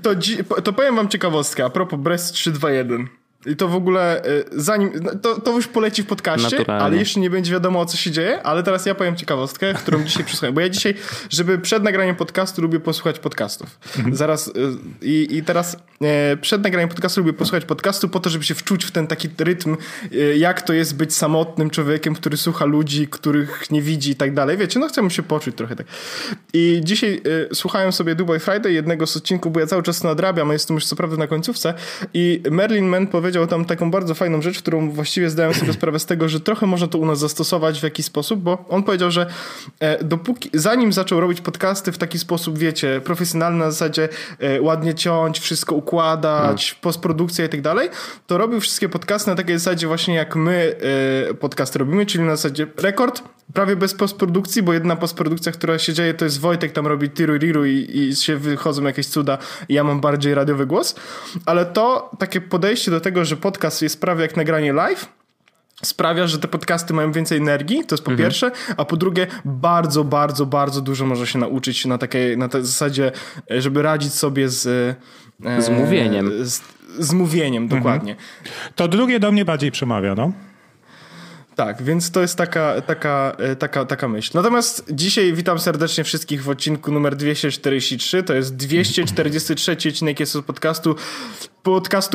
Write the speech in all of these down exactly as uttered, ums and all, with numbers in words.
to, dzi- to powiem wam ciekawostkę a propos Brest trzy dwa jeden. I to w ogóle, zanim, to, to już poleci w podcaście, Naturalnie. Ale jeszcze nie będzie wiadomo, o co się dzieje, ale teraz ja powiem ciekawostkę, którą dzisiaj przysłuchałem, bo ja dzisiaj, żeby przed nagraniem podcastu lubię posłuchać podcastów. Mhm. Zaraz i, i teraz przed nagraniem podcastu lubię posłuchać podcastu po to, żeby się wczuć w ten taki rytm, jak to jest być samotnym człowiekiem, który słucha ludzi, których nie widzi i tak dalej. Wiecie, no chcę mu się poczuć trochę tak. I dzisiaj y, słuchałem sobie Dubai Friday, jednego z odcinków, bo ja cały czas to nadrabiam, a jestem już co prawda na końcówce i Merlin Mann powiedział tam taką bardzo fajną rzecz, którą właściwie zdałem sobie sprawę z tego, że trochę można to u nas zastosować w jakiś sposób, bo on powiedział, że e, dopóki, zanim zaczął robić podcasty w taki sposób, wiecie, profesjonalny na zasadzie e, ładnie ciąć, wszystko układać, hmm. postprodukcja i tak dalej, to robił wszystkie podcasty na takiej zasadzie właśnie jak my e, podcasty robimy, czyli na zasadzie rekord, prawie bez postprodukcji, bo jedna postprodukcja, która się dzieje, to jest Wojtek tam robi tiru riru i, i się wychodzą jakieś cuda i ja mam bardziej radiowy głos, ale to takie podejście do tego, że podcast jest prawie jak nagranie live, sprawia, że te podcasty mają więcej energii, to jest po mhm. pierwsze, a po drugie bardzo, bardzo, bardzo dużo można się nauczyć na takiej, na tej zasadzie, żeby radzić sobie z z e, mówieniem. Z, z mówieniem, dokładnie. Mhm. To drugie do mnie bardziej przemawia, no. Tak, więc to jest taka, taka, taka, taka myśl. Natomiast dzisiaj witam serdecznie wszystkich w odcinku numer dwieście czterdzieści trzy. To jest dwieście czterdziesty trzeci odcinek jest z podcastu podcastu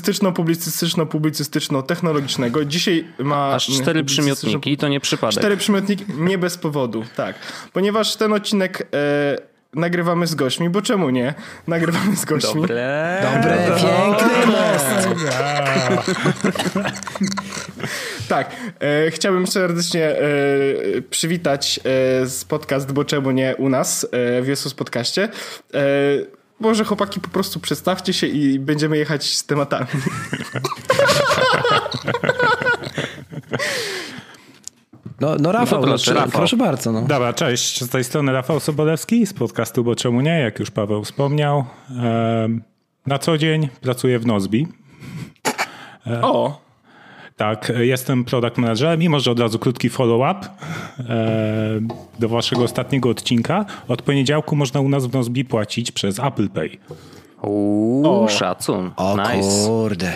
publicystyczno-publicystyczno-publicystyczno-technologicznego. Dzisiaj ma... Aż cztery przymiotniki, to nie przypadek. Cztery przymiotniki, nie bez powodu, tak. Ponieważ ten odcinek... E, nagrywamy z gośćmi, bo czemu nie? Nagrywamy z gośćmi. Dobre, Dobre, piękny most. Tak, e, chciałbym serdecznie e, przywitać e, z podcast, bo czemu nie u nas e, w Jesus Podcaście. E, może chłopaki po prostu przedstawcie się i będziemy jechać z tematami. No, no Rafał, no proszę, Rafał, proszę bardzo. No. Dobra, cześć, z tej strony Rafał Sobolewski z podcastu Bo Czemu Nie, jak już Paweł wspomniał. E, na co dzień pracuję w Nozbi. E, o! Tak, jestem product managerem i może od razu krótki follow-up e, do waszego ostatniego odcinka. Od poniedziałku można u nas w Nozbi płacić przez Apple Pay. Uuu, szacun. O nice. kurde.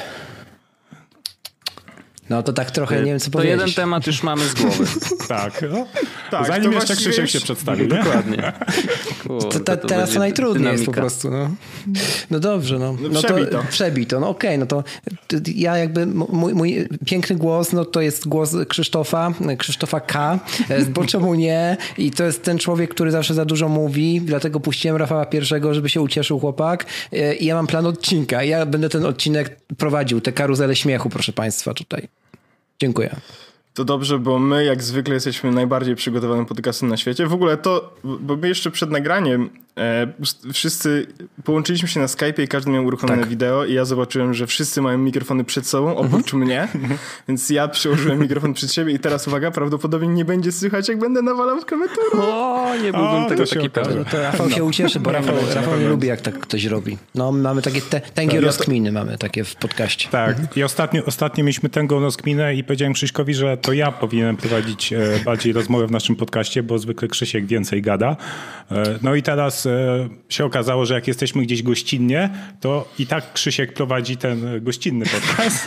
No to tak trochę nie wiem co to powiedzieć. To jeden temat już mamy z głowy. Tak, no. tak. Zanim jeszcze Krzysiek się przedstawił. Dokładnie. Kurde, to, ta, to teraz to najtrudniej dynamika. Jest po prostu. No, no dobrze, no. no, no przebij to, to. Przebij to, no okej, okay, no to ja jakby, mój, mój piękny głos, no to jest głos Krzysztofa, Krzysztofa K. Bo czemu nie? I to jest ten człowiek, który zawsze za dużo mówi, dlatego puściłem Rafała pierwszego, żeby się ucieszył chłopak. I ja mam plan odcinka. Ja będę ten odcinek prowadził, te karuzele śmiechu, proszę państwa, tutaj. Dziękuję. To dobrze, bo my jak zwykle jesteśmy najbardziej przygotowanym podcastem na świecie. W ogóle to, bo my jeszcze przed nagraniem e, wszyscy połączyliśmy się na Skype'ie i każdy miał uruchomione tak. wideo i ja zobaczyłem, że wszyscy mają mikrofony przed sobą, oprócz mhm. mnie, więc ja przyłożyłem mikrofon przed siebie i teraz uwaga, prawdopodobnie nie będzie słychać, jak będę nawalał w klawiaturę. O, nie byłbym o, tego taki pewny. To Rafał się ucieszy, bo Rafał, Rafał nie lubi, jak tak ktoś robi. No, mamy takie te, tęgie tak, rozkminy, ja to... mamy takie w podcaście. Tak, mhm. i ostatnio, ostatnio mieliśmy tęgą rozkminę i powiedziałem Krzyśkowi, że to ja powinienem prowadzić e, bardziej rozmowę w naszym podcaście, bo zwykle Krzysiek więcej gada. E, no i teraz e, się okazało, że jak jesteśmy gdzieś gościnnie, to i tak Krzysiek prowadzi ten gościnny podcast.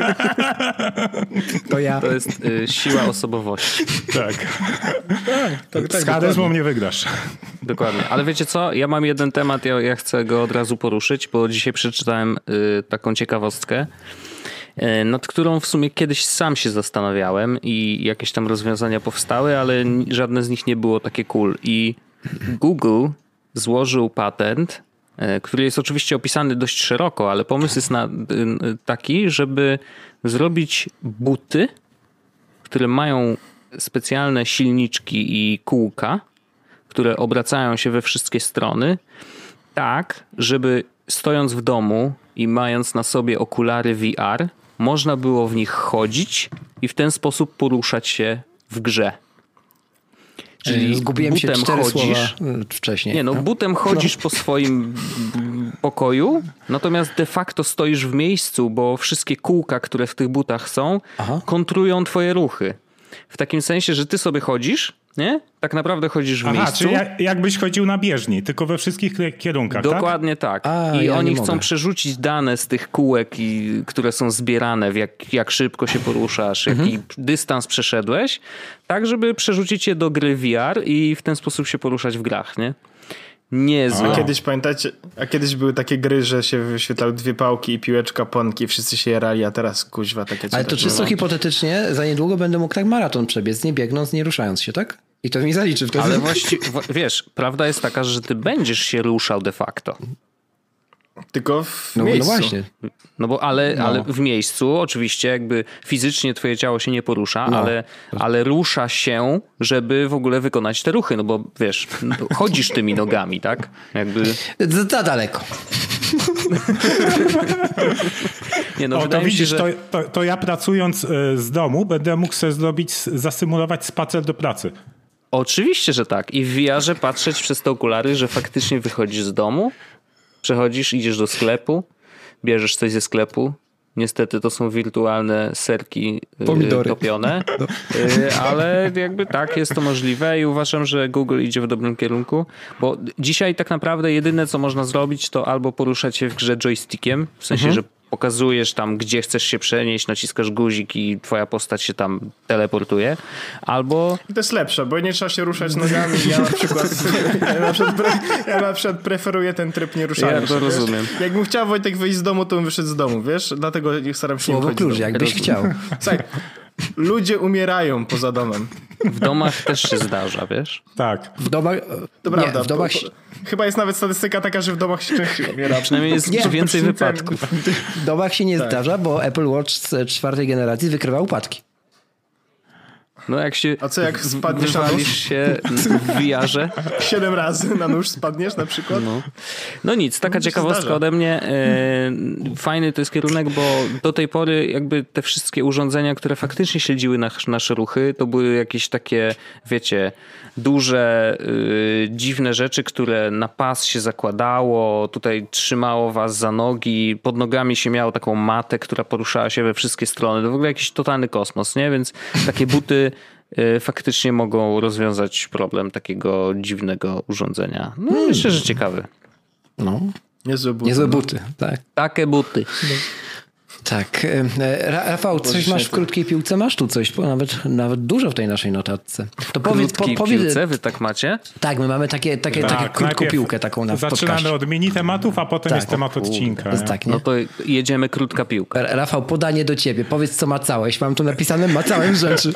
To ja. To jest y, siła osobowości. Tak. tak, tak Z charyzmą nie wygrasz. Dokładnie. Ale wiecie co? Ja mam jeden temat, ja, ja chcę go od razu poruszyć, bo dzisiaj przeczytałem y, taką ciekawostkę, y, nad którą w sumie kiedyś sam się zastanawiałem i jakieś tam rozwiązania powstały, ale żadne z nich nie było takie cool. I Google złożył patent, który jest oczywiście opisany dość szeroko, ale pomysł jest na, taki, żeby zrobić buty, które mają specjalne silniczki i kółka, które obracają się we wszystkie strony, tak, żeby stojąc w domu i mając na sobie okulary V R, można było w nich chodzić i w ten sposób poruszać się w grze. Czyli zgubiłem butem się cztery chodzisz, słowa wcześniej. Nie no, butem chodzisz no. po swoim pokoju, natomiast de facto stoisz w miejscu, bo wszystkie kółka, które w tych butach są, Aha. kontrują twoje ruchy. W takim sensie, że ty sobie chodzisz, Nie? Tak naprawdę chodzisz w Aha, miejscu. czyli jak, jakbyś chodził na bieżni, tylko we wszystkich kierunkach, Dokładnie tak. tak. A, I ja oni chcą mogę. przerzucić dane z tych kółek, i, które są zbierane, w jak, jak szybko się poruszasz, mhm. jaki dystans przeszedłeś, tak żeby przerzucić je do gry V R i w ten sposób się poruszać w grach, nie? Niezłe. A kiedyś, pamiętacie, a kiedyś były takie gry, że się wyświetlały dwie pałki i piłeczka, ponki, wszyscy się jarali, a teraz kuźwa takie... Ale to czysto hipotetycznie, za niedługo będę mógł tak maraton przebiec, nie biegnąc, nie ruszając się, tak? I to mi zaliczy wtedy. Ale właściwie, wiesz, prawda jest taka, że ty będziesz się ruszał de facto. Tylko w no, miejscu. No właśnie. No bo ale, no. ale w miejscu oczywiście jakby fizycznie twoje ciało się nie porusza, no. ale, ale rusza się, żeby w ogóle wykonać te ruchy, no bo wiesz, chodzisz tymi nogami, tak? Jakby... Za daleko. Nie, no, o, to widzisz, się, że... to, to, to ja pracując z domu będę mógł sobie zrobić, zasymulować spacer do pracy. Oczywiście, że tak. I w V R-ze patrzeć przez te okulary, że faktycznie wychodzisz z domu, przechodzisz, idziesz do sklepu, bierzesz coś ze sklepu. Niestety to są wirtualne serki Pomidory. topione, no. ale jakby tak, jest to możliwe i uważam, że Google idzie w dobrym kierunku, bo dzisiaj tak naprawdę jedyne, co można zrobić, to albo poruszać się w grze joystickiem, w sensie, mhm. że pokazujesz tam, gdzie chcesz się przenieść, naciskasz guzik i twoja postać się tam teleportuje, albo... I to jest lepsze, bo nie trzeba się ruszać nogami. Ja na przykład, ja na przykład, pre, ja na przykład preferuję ten tryb nie ruszania Ja to się, rozumiem. Wiesz? Jakbym chciał, Wojtek, wyjść z domu, to bym wyszedł z domu, wiesz? Dlatego staram się nie Słowo wychodzić klucz, z domu. jakbyś chciał. Słuchaj, ludzie umierają poza domem. W domach też się zdarza, wiesz? Tak. W domach... To nie, prawda. w domach... Po, po, chyba jest nawet statystyka taka, że w domach się częściej umiera. Przynajmniej jest nie, więcej wypadków. W domach się nie tak. zdarza, bo Apple Watch z czwartej generacji wykrywa upadki. No jak się... A co jak spadniesz na nóż? się w V R-ze? Siedem razy na nóż spadniesz na przykład? No, no nic, taka no ciekawostka ode mnie. E, fajny to jest kierunek, bo do tej pory jakby te wszystkie urządzenia, które faktycznie śledziły nasz, nasze ruchy, to były jakieś takie, wiecie, duże, y, dziwne rzeczy, które na pas się zakładało, tutaj trzymało was za nogi, pod nogami się miało taką matę, która poruszała się we wszystkie strony. To w ogóle jakiś totalny kosmos, nie? Więc takie buty y, faktycznie mogą rozwiązać problem takiego dziwnego urządzenia. No hmm. myślę, że ciekawy. No. Niezłe buty. Niezłe buty, tak. Takie buty. No. Tak. Rafał, coś masz w krótkiej piłce? Masz tu coś, nawet, nawet dużo w tej naszej notatce. To powiedz, po, powiedz... piłce wy tak macie? Tak, my mamy takie, takie, tak, takie krótką piłkę taką na zaczynamy podcaście. od mini tematów, a potem tak. jest temat odcinka. Jest tak, nie? No to jedziemy krótka piłka. Rafał, podanie do ciebie. Powiedz, co macałeś. Mam tu napisane macałem rzeczy.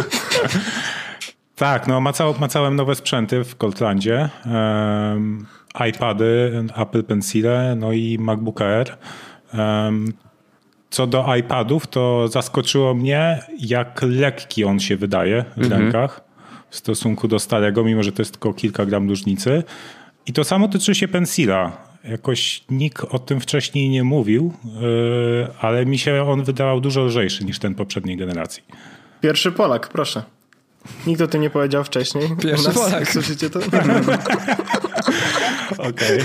Tak, no macał, macałem nowe sprzęty w Coltlandzie. Um, iPady, Apple Pencile, no i MacBook Air. Um, Co do iPadów, to zaskoczyło mnie, jak lekki on się wydaje w mhm. rękach w stosunku do starego, mimo że to jest tylko kilka gram różnicy. I to samo tyczy się Pencila. Jakoś nikt o tym wcześniej nie mówił, yy, ale mi się on wydawał dużo lżejszy niż ten poprzedniej generacji. Pierwszy Polak, proszę. Nikt o tym nie powiedział wcześniej. Pierwszy Polak. Słyszycie to? Okej.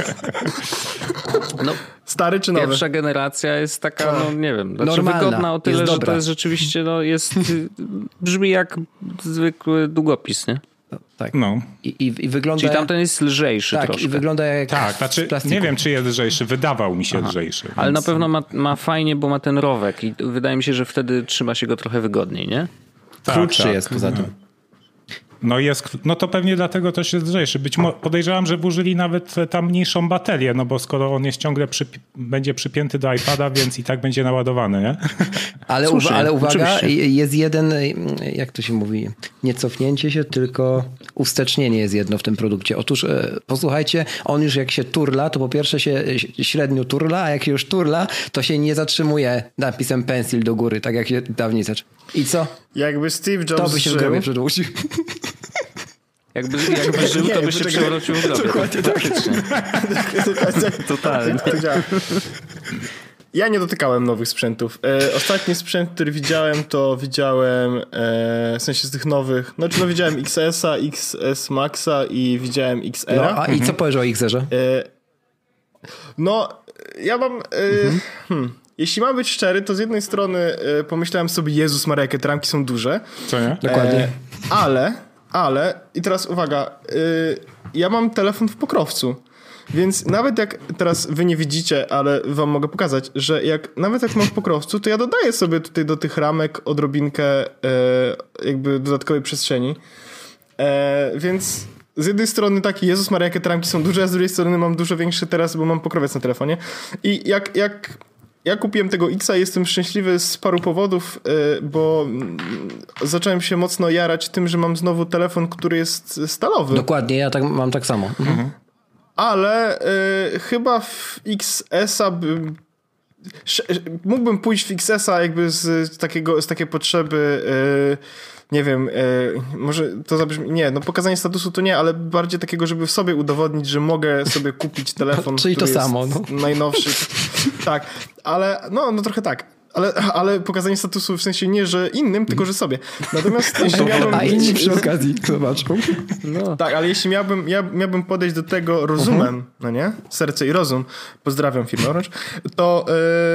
No, stary czy nowy? Pierwsza generacja jest taka, no nie wiem, znaczy normalna, wygodna o tyle, jest że dobra. to jest rzeczywiście, no jest, brzmi jak zwykły długopis, nie? Tak. No. I, i, i wygląda... Czyli tamten jest lżejszy tak, troszkę. i wygląda jak Tak, znaczy nie wiem, czy jest lżejszy. Wydawał mi się Aha. lżejszy. Ale więc... na pewno ma, ma fajnie, bo ma ten rowek i wydaje mi się, że wtedy trzyma się go trochę wygodniej, nie? Tak, Krótszy tak. jest poza tym. No, jest, no to pewnie dlatego też jest lżejszy. Być mo- podejrzewam, że włożyli nawet tam mniejszą baterię, no bo skoro on jest ciągle przypi- będzie przypięty do iPada, więc i tak będzie naładowany, nie? Ale, Słusznie, uwa- ale uwaga, oczywiście. jest jeden, jak to się mówi, nie cofnięcie się, tylko ustecznienie jest jedno w tym produkcie. Otóż e, posłuchajcie, on już jak się turla, to po pierwsze się średnio turla, a jak się już turla, to się nie zatrzymuje napisem pencil do góry, tak jak się dawniej zaczął. I co? Jakby Steve Jobs To by się w grobie przedłużył. Jakby, jakby żył, to by się przewrócił w grobie. Dokładnie tak. Totalnie. Ja nie dotykałem nowych sprzętów. E, ostatni sprzęt, który widziałem, to widziałem e, w sensie z tych nowych, znaczy no widziałem X S a, X S Maxa i widziałem X R. No, a i co powiesz o X R-ze? E, no, ja mam... E, mhm. hmm, jeśli mam być szczery, to z jednej strony e, pomyślałem sobie, Jezus Maria, jakie te ramki są duże. Co nie? Dokładnie. E, ale... ale, i teraz uwaga, yy, ja mam telefon w pokrowcu, więc nawet jak teraz wy nie widzicie, ale wam mogę pokazać, że jak nawet jak mam w pokrowcu, to ja dodaję sobie tutaj do tych ramek odrobinkę yy, jakby dodatkowej przestrzeni, yy, więc z jednej strony taki, Jezus Maria, jakie te ramki są duże, a z drugiej strony mam dużo większy teraz, bo mam pokrowiec na telefonie. I jak, jak ja kupiłem tego X-a, jestem szczęśliwy z paru powodów, bo zacząłem się mocno jarać tym, że mam znowu telefon, który jest stalowy. Dokładnie, ja tak, mam tak samo. Mhm. Ale y, chyba w X S-a bym... mógłbym pójść w X S-a jakby z takiego, z takiej potrzeby... Y, nie wiem, e, może to zabrzmi... Nie, no pokazanie statusu to nie, ale bardziej takiego, żeby w sobie udowodnić, że mogę sobie kupić telefon, czyli który to samo, jest no. najnowszy. Tak, ale no, no trochę tak. Ale, ale pokazanie statusu w sensie nie, że innym, tylko że sobie. Natomiast jeśli miałbym... A inni przy okazji zobaczą. No. Tak, ale jeśli miałbym, ja miałbym podejść do tego rozumem, uh-huh. no nie? Serce i rozum, pozdrawiam firmę Orange, to,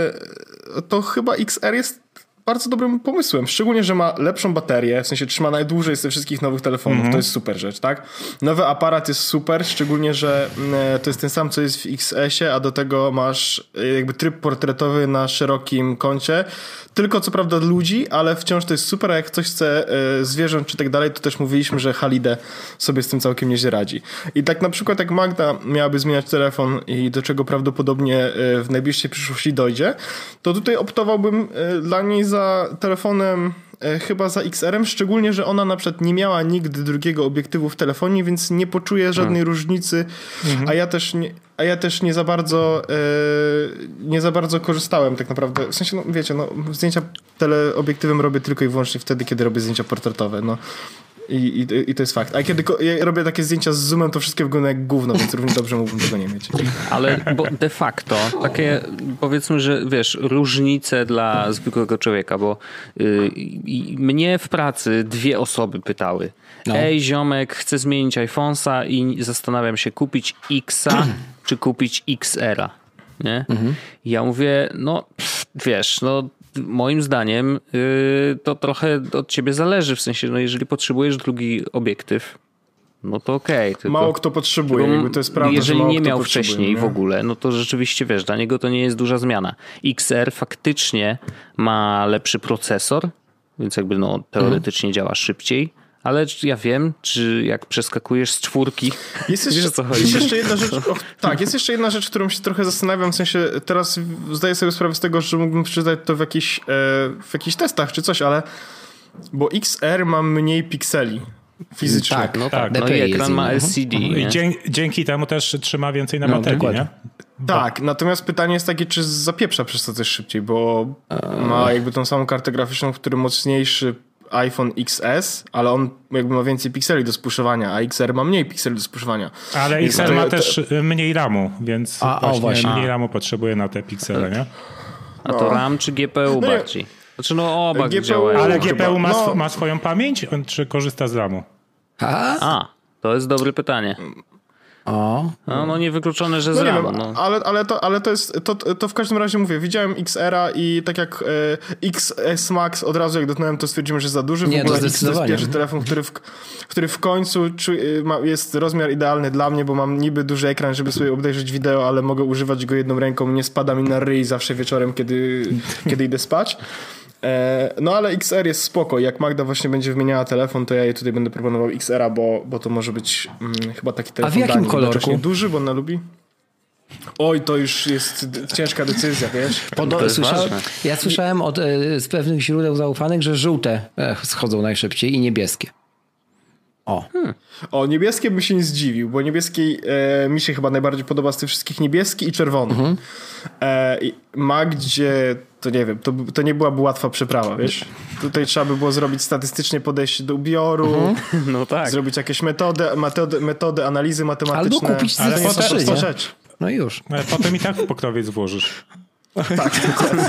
yy, to chyba X R jest bardzo dobrym pomysłem, szczególnie, że ma lepszą baterię, w sensie trzyma najdłużej z tych wszystkich nowych telefonów, mm-hmm. to jest super rzecz, tak? Nowy aparat jest super, szczególnie, że e, to jest ten sam, co jest w X S-ie, a do tego masz e, jakby tryb portretowy na szerokim kącie, tylko co prawda ludzi, ale wciąż to jest super, a jak ktoś chce e, zwierząt czy tak dalej, to też mówiliśmy, że Halide sobie z tym całkiem nieźle radzi. I tak na przykład jak Magda miałaby zmieniać telefon i do czego prawdopodobnie e, w najbliższej przyszłości dojdzie, to tutaj optowałbym e, dla niej za telefonem, e, chyba za X R-em, szczególnie, że ona na przykład nie miała nigdy drugiego obiektywu w telefonie, więc nie poczuje żadnej hmm. różnicy, mhm. a ja też nie, a ja też nie za bardzo e, nie za bardzo korzystałem tak naprawdę. W sensie, no wiecie, no zdjęcia teleobiektywem robię tylko i wyłącznie wtedy, kiedy robię zdjęcia portretowe, no. I, i, I to jest fakt. A kiedy ja robię takie zdjęcia z zoomem, to wszystkie wyglądają jak gówno, więc równie dobrze mógłbym tego nie mieć. Ale bo de facto takie, powiedzmy, że wiesz, różnice dla zwykłego człowieka, bo yy, mnie w pracy dwie osoby pytały: no. Ej, ziomek, chcę zmienić iPhone'a i zastanawiam się, kupić X-a czy kupić X R-a. Nie? Mhm. Ja mówię, no pff, wiesz, no moim zdaniem yy, to trochę od ciebie zależy, w sensie, no jeżeli potrzebujesz drugi obiektyw, no to okej. Okay, mało kto potrzebuje, jakby to jest prawda, jeżeli że mało nie miał kto wcześniej nie? w ogóle, no to rzeczywiście, wiesz, dla niego to nie jest duża zmiana. X R faktycznie ma lepszy procesor, więc jakby no teoretycznie mhm. działa szybciej, ale ja wiem, czy jak przeskakujesz z czwórki, jest jeszcze, wiesz o co chodzi. Jest jeszcze jedna rzecz, o, tak, jest jeszcze jedna rzecz, którą się trochę zastanawiam, w sensie teraz zdaję sobie sprawę z tego, że mógłbym przeczytać to w, jakiś, e, w jakichś testach czy coś, ale bo X R ma mniej pikseli fizycznie. Tak, no tak, no i ekran ma L C D. I dzięki, dzięki temu też trzyma więcej na no, baterii, nie? Tak, natomiast pytanie jest takie, czy zapieprza przez to też szybciej, bo ma jakby tą samą kartę graficzną, który mocniejszy iPhone X S, ale on jakby ma więcej pikseli do spuszowania, a X R ma mniej pikseli do spuszowania. Ale X R ma to, też to... mniej ramu, więc a, właśnie, o, właśnie mniej ramu potrzebuje na te piksele, nie? A to RAM czy G P U no bardziej? Znaczy no oba G P U, działają. Ale G P U ma, no. sw- ma swoją pamięć, czy korzysta z ramu? A, a to jest dobre pytanie. O. No, no niewykluczone, że z no RAM. Wiem, no. ale, ale, to, ale to jest, to, to w każdym razie mówię, widziałem X R-a i tak jak e, X S Max od razu jak dotknąłem, to stwierdziłem, że jest za duży. W Nie, ogóle to, X to jest pierwszy telefon, który w, który w końcu czu, ma, jest rozmiar idealny dla mnie, bo mam niby duży ekran, żeby sobie obejrzeć wideo, ale mogę używać go jedną ręką, nie spada mi na ryj zawsze wieczorem, kiedy, kiedy idę spać. No ale X R jest spoko. Jak Magda właśnie będzie wymieniała telefon, to ja jej tutaj będę proponował X R-a, bo, bo to może być mm, chyba taki telefon. A w jakim kolorku? Duży, bo ona lubi. Oj, to już jest ciężka decyzja, wiesz? Podo- słysza- ja słyszałem od, z pewnych źródeł zaufanych, że żółte schodzą najszybciej i niebieskie. O. Hmm. O, niebieskie bym się nie zdziwił, bo niebieski e, mi się chyba najbardziej podoba z tych wszystkich, niebieski i czerwony. Mhm. E, Magdzie, to nie wiem, to, to nie byłaby łatwa przeprawa, wiesz? Tutaj trzeba by było zrobić statystycznie podejście do ubioru, mhm. no tak. zrobić jakieś metody, metody, metody analizy matematyczne. Albo kupić trzy, to rzecz. No już. Ale potem i tak w pokrowiec włożysz. Tak,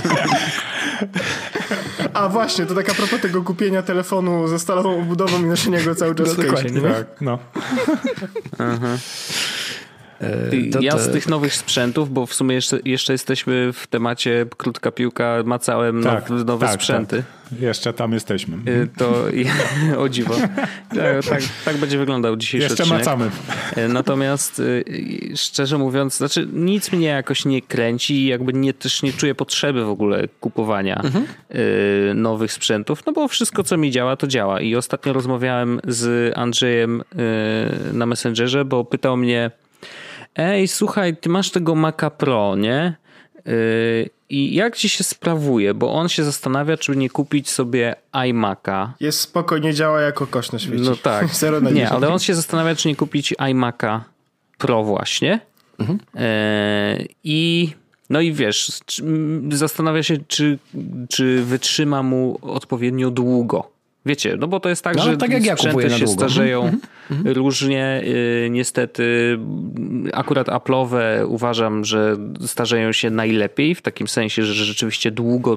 a właśnie, to tak a propos tego kupienia telefonu ze stalową obudową i noszenia go cały czas w case'ie, nie? Tak, no. To, ja to... z tych nowych sprzętów, bo w sumie jeszcze, jeszcze jesteśmy w temacie krótka piłka, macałem tak, now, nowe tak, sprzęty. Tak. Jeszcze tam jesteśmy. To o dziwo. Tak, tak, tak będzie wyglądał dzisiejszy jeszcze odcinek. macamy. Natomiast szczerze mówiąc, znaczy nic mnie jakoś nie kręci, jakby nie, też nie czuję potrzeby w ogóle kupowania mhm. nowych sprzętów, no bo wszystko co mi działa, to działa. I ostatnio rozmawiałem z Andrzejem na Messengerze, bo pytał mnie: ej, słuchaj, ty masz tego Maca Pro, nie? Yy, I jak ci się sprawuje? Bo on się zastanawia, czy nie kupić sobie iMac'a. Jest spoko, nie działa jako kosz na świecie. No tak. Nie, ale on się zastanawia, czy nie kupić iMac'a Pro właśnie. Mhm. Yy, I no i wiesz, zastanawia się, czy, czy wytrzyma mu odpowiednio długo. Wiecie, no bo to jest tak, no, że tak jak ja sprzęty się długo. starzeją mm-hmm. różnie. Yy, niestety akurat Apple'owe uważam, że starzeją się najlepiej, w takim sensie, że rzeczywiście długo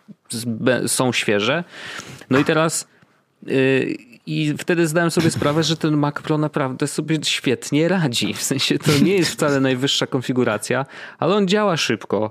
są świeże. No i teraz yy, i wtedy zdałem sobie sprawę, że ten Mac Pro naprawdę sobie świetnie radzi. W sensie to nie jest wcale najwyższa konfiguracja, ale on działa szybko.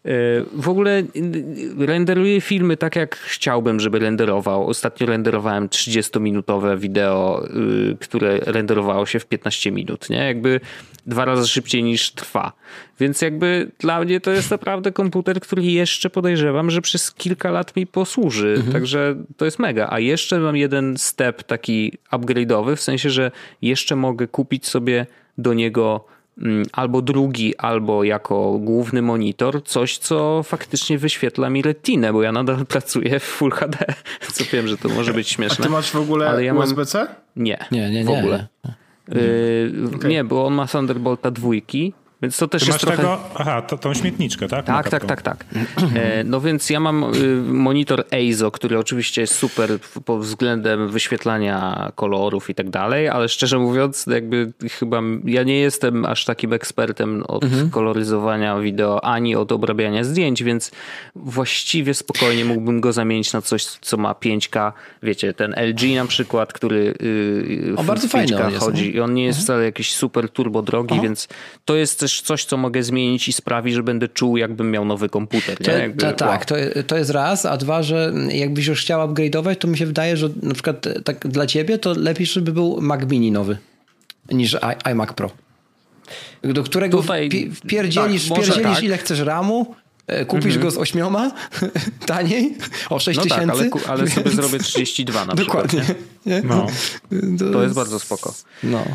W ogóle renderuję filmy tak, jak chciałbym, żeby renderował. Ostatnio renderowałem trzydziestominutowe wideo, które renderowało się w piętnaście minut, nie? Jakby dwa razy szybciej niż trwa. Więc jakby dla mnie to jest naprawdę komputer, który jeszcze podejrzewam, że przez kilka lat mi posłuży. Mhm. Także to jest mega. A jeszcze mam jeden step taki upgrade'owy, w sensie, że jeszcze mogę kupić sobie do niego albo drugi, albo jako główny monitor, coś, co faktycznie wyświetla mi retinę, bo ja nadal pracuję w Full H D, co wiem, że to może być śmieszne. A ty masz w ogóle ale ja U S B C? Mam... Nie, nie, nie, w nie. ogóle. Nie, yy, okay. nie, bo on ma Thunderbolta dwójki, więc to też Ty jest masz trochę... tego, aha, to, tą śmietniczkę, tak? Tak, tak, tak, tak. E, no więc ja mam y, monitor E I Z O, który oczywiście jest super pod względem wyświetlania kolorów i tak dalej, ale szczerze mówiąc, jakby chyba ja nie jestem aż takim ekspertem od mhm. koloryzowania wideo, ani od obrabiania zdjęć, więc właściwie spokojnie mógłbym go zamienić na coś, co ma pięć K. Wiecie, ten L G na przykład, który y, o, w bardzo pięć K fajny on chodzi jest, i on nie jest mhm. wcale jakiś super turbo drogi, Aha. więc to jest też coś, co mogę zmienić i sprawi, że będę czuł, jakbym miał nowy komputer. Nie? To, Jakby, to, wow. Tak, to, to jest raz, a dwa, że jakbyś już chciał upgrade'ować, to mi się wydaje, że na przykład tak dla ciebie to lepiej, żeby był Mac Mini nowy niż iMac Pro. Do którego Tutaj, wpierdzielisz, tak, wpierdzielisz tak. ile chcesz ramu, kupisz mm-hmm. go z ośmioma taniej o sześć no tysięcy. Tak, ale, ale więc... sobie zrobię trzydzieści dwa na Dokładnie. przykład. Nie? No. To, to jest bardzo spoko. No.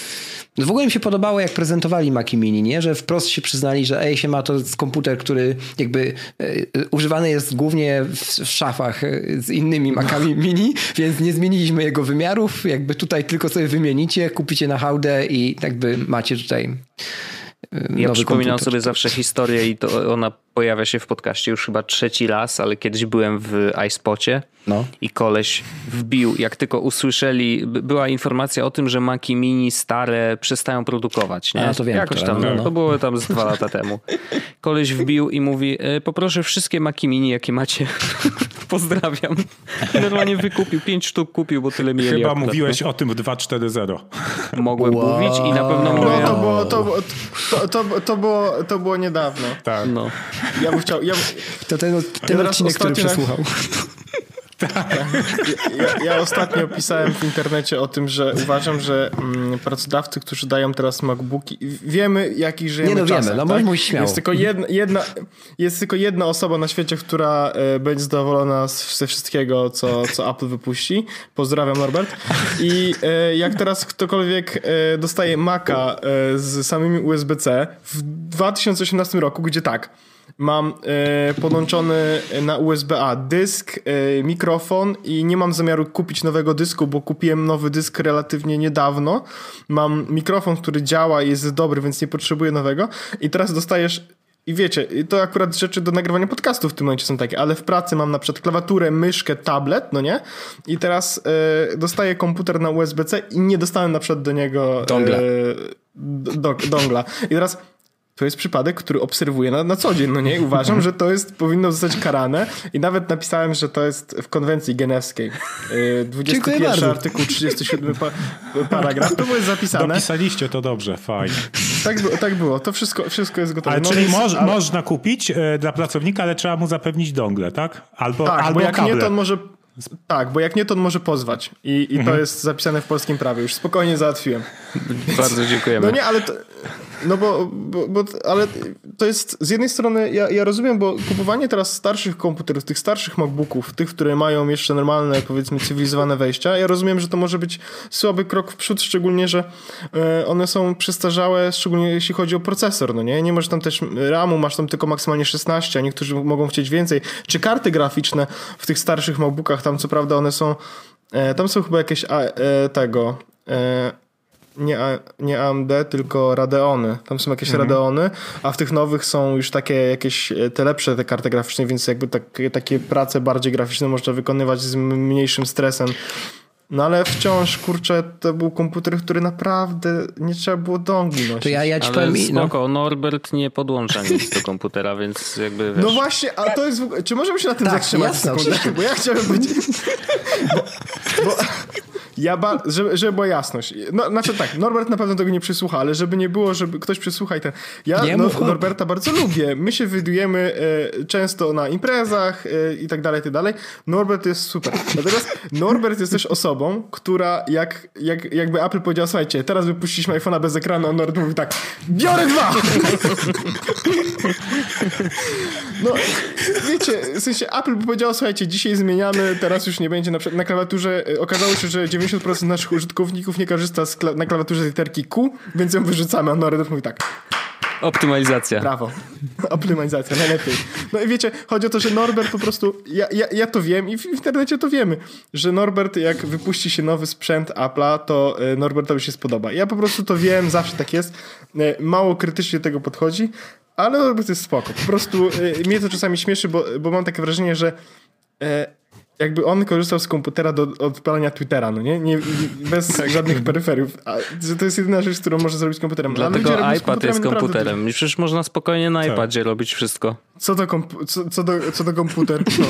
W ogóle mi się podobało, jak prezentowali Maci Mini, nie? Że wprost się przyznali, że ej, się ma to jest komputer, który jakby e, używany jest głównie w, w szafach z innymi Macami no. Mini, więc nie zmieniliśmy jego wymiarów. Jakby tutaj tylko sobie wymienicie, kupicie na hałdę i jakby macie tutaj nowy Ja przypominam komputer. sobie zawsze historię i to ona pojawia się w podcaście już chyba trzeci raz, ale kiedyś byłem w iSpocie no. i koleś wbił, jak tylko usłyszeli, była informacja o tym, że Maci Mini stare przestają produkować. Nie? A, to wiem, Jakoś tam, no, no. to było tam z dwa lata temu. Koleś wbił i mówi, poproszę wszystkie Maci Mini, jakie macie. Pozdrawiam. I normalnie wykupił, pięć sztuk kupił, bo tyle mieli. Chyba akurat, mówiłeś nie? o tym w dwa cztery zero. Mogłem wow. mówić i na pewno no, mówię... to, było, to, było, to, to, to, było, to było niedawno. Tak. No. Ja bym chciał... Ja, to ten, ten ja odcinek, który przesłuchał. Tak. Ja, ja ostatnio pisałem w internecie o tym, że uważam, że mm, pracodawcy, którzy dają teraz MacBooki, wiemy, jakich żyjemy Nie no czasach, wiemy, no tak? możesz mówić śmiało. Jest tylko jedna, jedna, jest tylko jedna osoba na świecie, która e, będzie zadowolona z, ze wszystkiego, co, co Apple wypuści. Pozdrawiam, Norbert. I e, jak teraz ktokolwiek e, dostaje Maca e, z samymi U S B C w dwa tysiące osiemnastym roku, gdzie tak, mam e, podłączony na U S B A dysk, e, mikrofon i nie mam zamiaru kupić nowego dysku, bo kupiłem nowy dysk relatywnie niedawno. Mam mikrofon, który działa i jest dobry, więc nie potrzebuję nowego. I teraz dostajesz, i wiecie, to akurat rzeczy do nagrywania podcastów w tym momencie są takie, ale w pracy mam na przykład klawiaturę, myszkę, tablet, no nie? I teraz e, dostaję komputer na U S B C i nie dostałem na przykład do niego dongla. E, do, dongla. I teraz to jest przypadek, który obserwuję na, na co dzień, no nie? I uważam, że to jest, powinno zostać karane i nawet napisałem, że to jest w konwencji genewskiej. dwudziesty pierwszy artykuł, trzydziesty siódmy pa, paragraf, to było zapisane. Dopisaliście to dobrze, fajnie. Tak, tak było, to wszystko, wszystko jest gotowe. Ale no czyli więc, moż, ale... można kupić y, dla pracownika, ale trzeba mu zapewnić dongle, tak? Albo, tak, albo bo jak kable. nie, to on może... Tak, bo jak nie, to on może pozwać. I, i mhm. to jest zapisane w polskim prawie. Już spokojnie załatwiłem. Bardzo dziękujemy. No nie, ale to, no bo, bo, bo ale to jest z jednej strony, ja, ja rozumiem, bo kupowanie teraz starszych komputerów, tych starszych MacBooków, tych, które mają jeszcze normalne, powiedzmy, cywilizowane wejścia, ja rozumiem, że to może być słaby krok w przód, szczególnie, że y, one są przestarzałe, szczególnie jeśli chodzi o procesor, no nie? Nie masz tam też ramu, masz tam tylko maksymalnie szesnaście, a niektórzy mogą chcieć więcej. Czy karty graficzne w tych starszych MacBookach, tam co prawda one są, e, tam są chyba jakieś a, e, tego... E, Nie, nie A M D, tylko Radeony. Tam są jakieś mhm. Radeony, a w tych nowych są już takie jakieś te lepsze te karty graficzne, więc jakby tak, takie prace bardziej graficzne można wykonywać z mniejszym stresem. No ale wciąż, kurczę, to był komputer, który naprawdę nie trzeba było dongli nosić. To ja, ja ci ale powiem... spoko, no. Norbert nie podłącza nic do komputera, więc jakby wiesz... No właśnie, a to jest... Czy możemy się na tym tak, zatrzymać sekundę? Bo ja chciałem być... bo, bo... Ja ba... żeby, żeby była jasność. No, znaczy tak, Norbert na pewno tego nie przysłucha, ale żeby nie było, żeby ktoś przysłucha i ten... Ja nie, no, Norberta bardzo lubię. My się widujemy e, często na imprezach e, i tak dalej, i tak dalej. Norbert jest super. Natomiast Norbert jest też osobą, która jak, jak, jakby Apple powiedział, słuchajcie, teraz wypuściliśmy iPhone'a bez ekranu, a Norbert mówi tak, biorę dwa! No, wiecie, w sensie Apple by powiedział, słuchajcie, dzisiaj zmieniamy, teraz już nie będzie na przykład na klawiaturze, okazało się, że dziewięćdziesiąt procent naszych użytkowników nie korzysta z kla- na klawiaturze z literki Q, więc ją wyrzucamy, a Norbert mówi tak. Optymalizacja. Brawo. Optymalizacja, najlepiej. No i wiecie, chodzi o to, że Norbert po prostu, ja, ja, ja to wiem i w internecie to wiemy, że Norbert jak wypuści się nowy sprzęt Apple'a, to Norbertowi się spodoba. Ja po prostu to wiem, zawsze tak jest. Mało krytycznie do tego podchodzi, ale Norbert jest spoko. Po prostu mnie to czasami śmieszy, bo, bo mam takie wrażenie, że jakby on korzystał z komputera do odpalania Twittera, no nie? nie bez tak. żadnych peryferiów. A, to jest jedyna rzecz, którą może zrobić z komputerem. Dlatego iPad jest komputerem. I przecież można spokojnie na co? iPadzie robić wszystko. Co do, komp- co, co do, co do komputer? No.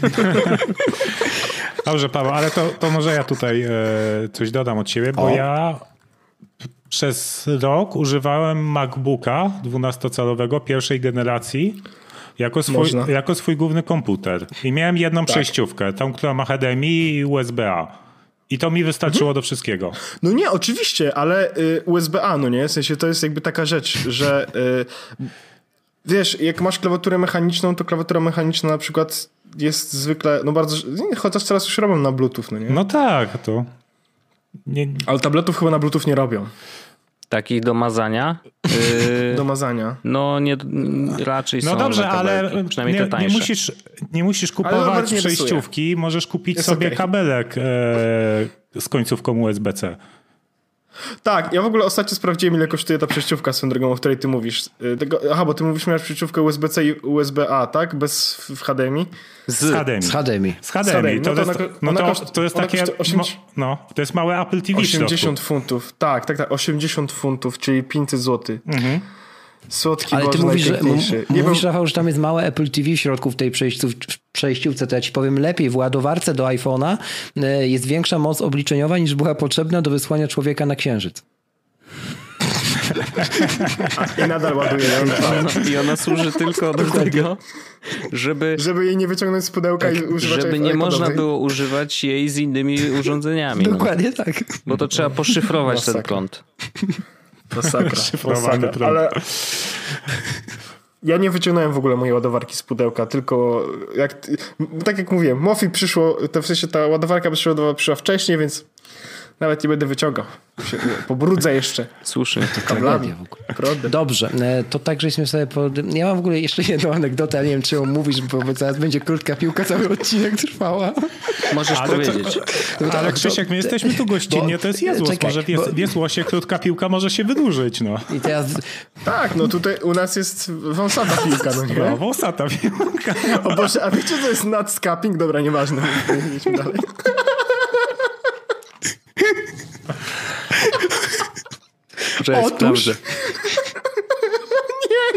Dobrze, Paweł, ale to, to może ja tutaj e, coś dodam od siebie, bo o. ja przez rok używałem MacBooka dwunastocalowego pierwszej generacji Jako swój, jako swój główny komputer. I miałem jedną tak. przejściówkę, tą, która ma H D M I i U S B A. I to mi wystarczyło mhm. do wszystkiego. No nie, oczywiście, ale y, U S B A, no nie? W sensie to jest jakby taka rzecz, że y, wiesz, jak masz klawiaturę mechaniczną, to klawiatura mechaniczna na przykład jest zwykle, no bardzo, chociaż teraz już robią na Bluetooth, no nie? No tak, to... Nie... Ale tabletów chyba na Bluetooth nie robią. Takich do mazania? Yy, do mazania. No nie, raczej no są. No dobrze, ale przynajmniej nie, te tańsze. Nie musisz, nie musisz kupować nie przejściówki, rysuje. Możesz kupić Jest sobie okay. kabelek e, z końcówką U S B C. Tak, ja w ogóle ostatnio sprawdziłem, ile kosztuje ta przejściówka swoją drogą, o której ty mówisz. Tego, aha, bo ty mówisz, miałeś przejściówkę U S B C i U S B A, tak? Bez w H D M I? Z H D M I. Z H D M I. Z H D M I. To, no to, jest, no to, to jest takie... osiemdziesiąt No, to jest małe Apple T V osiemdziesiąt funtów. Tak, tak, tak. osiemdziesiąt funtów, czyli pięćset złotych. Mhm. Słodki Ale Boże, ty mówisz, że, m- nie mówisz bo... Rafał, że tam jest małe Apple T V w środku w tej przejściówce, to ja ci powiem lepiej. W ładowarce do iPhone'a jest większa moc obliczeniowa niż była potrzebna do wysłania człowieka na Księżyc. I nadal ładuje. Ona, I ona służy tylko do tego, żeby... Żeby jej nie wyciągnąć z pudełka tak, i używać żeby nie można było używać jej z innymi urządzeniami. Dokładnie no. tak. Bo to trzeba poszyfrować Masakra. ten prąd. Masakra. Masakra. Ale... Ja nie wyciągnąłem w ogóle mojej ładowarki z pudełka, tylko jak, tak jak mówiłem, Mofi przyszło, to w sensie ta ładowarka przyszła, przyszła wcześniej, więc nawet nie będę wyciągał. Pobrudzę jeszcze. Słusznie. Kablami. Dobrze, to tak, żeśmy sobie... Pod... Ja mam w ogóle jeszcze jedną anegdotę, ale nie wiem, czy ją mówisz, bo zaraz będzie krótka piłka, cały odcinek trwała. Możesz ale powiedzieć. To, ale Krzysiek, my jesteśmy tu gościnnie, to jest Jezłos. Czekaj, może w Jez, bo... Jezłosie krótka piłka może się wydłużyć, no. I teraz... Tak, no tutaj u nas jest wąsata piłka, no nie? No, wąsata piłka. O Boże, a wiecie, co jest nutscapping? Dobra, nieważne. Idźmy dalej. Otóż... nie,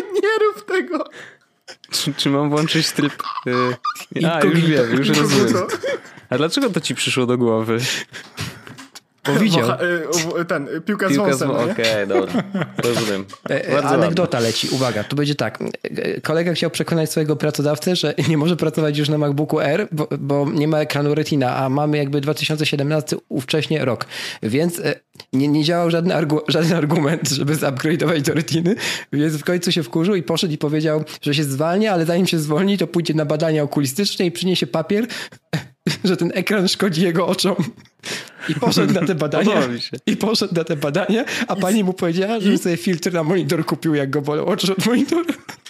tego. Czy, czy mam włączyć tryb... Yy... A, już wiem, już rozumiem. A dlaczego to ci przyszło do głowy? Powiedział. Ten, piłka z wąsem. Okej, okay, dobra. Rozumiem. Bardzo Anegdota ładnie. Leci. Uwaga, tu będzie tak. Kolega chciał przekonać swojego pracodawcę, że nie może pracować już na MacBooku Air, bo, bo nie ma ekranu Retina, a mamy jakby dwa tysiące siedemnasty ówcześnie rok. Więc nie, nie działał żaden, argu, żaden argument, żeby zupgrade'ować do Retiny, więc w końcu się wkurzył i poszedł i powiedział, że się zwalnia, ale zanim się zwolni, to pójdzie na badania okulistyczne i przyniesie papier, że ten ekran szkodzi jego oczom. I poszedł na te badania. I poszedł na te badania, a I pani mu powiedziała, że sobie filtr na monitor kupił, jak go bolą oczy od monitora.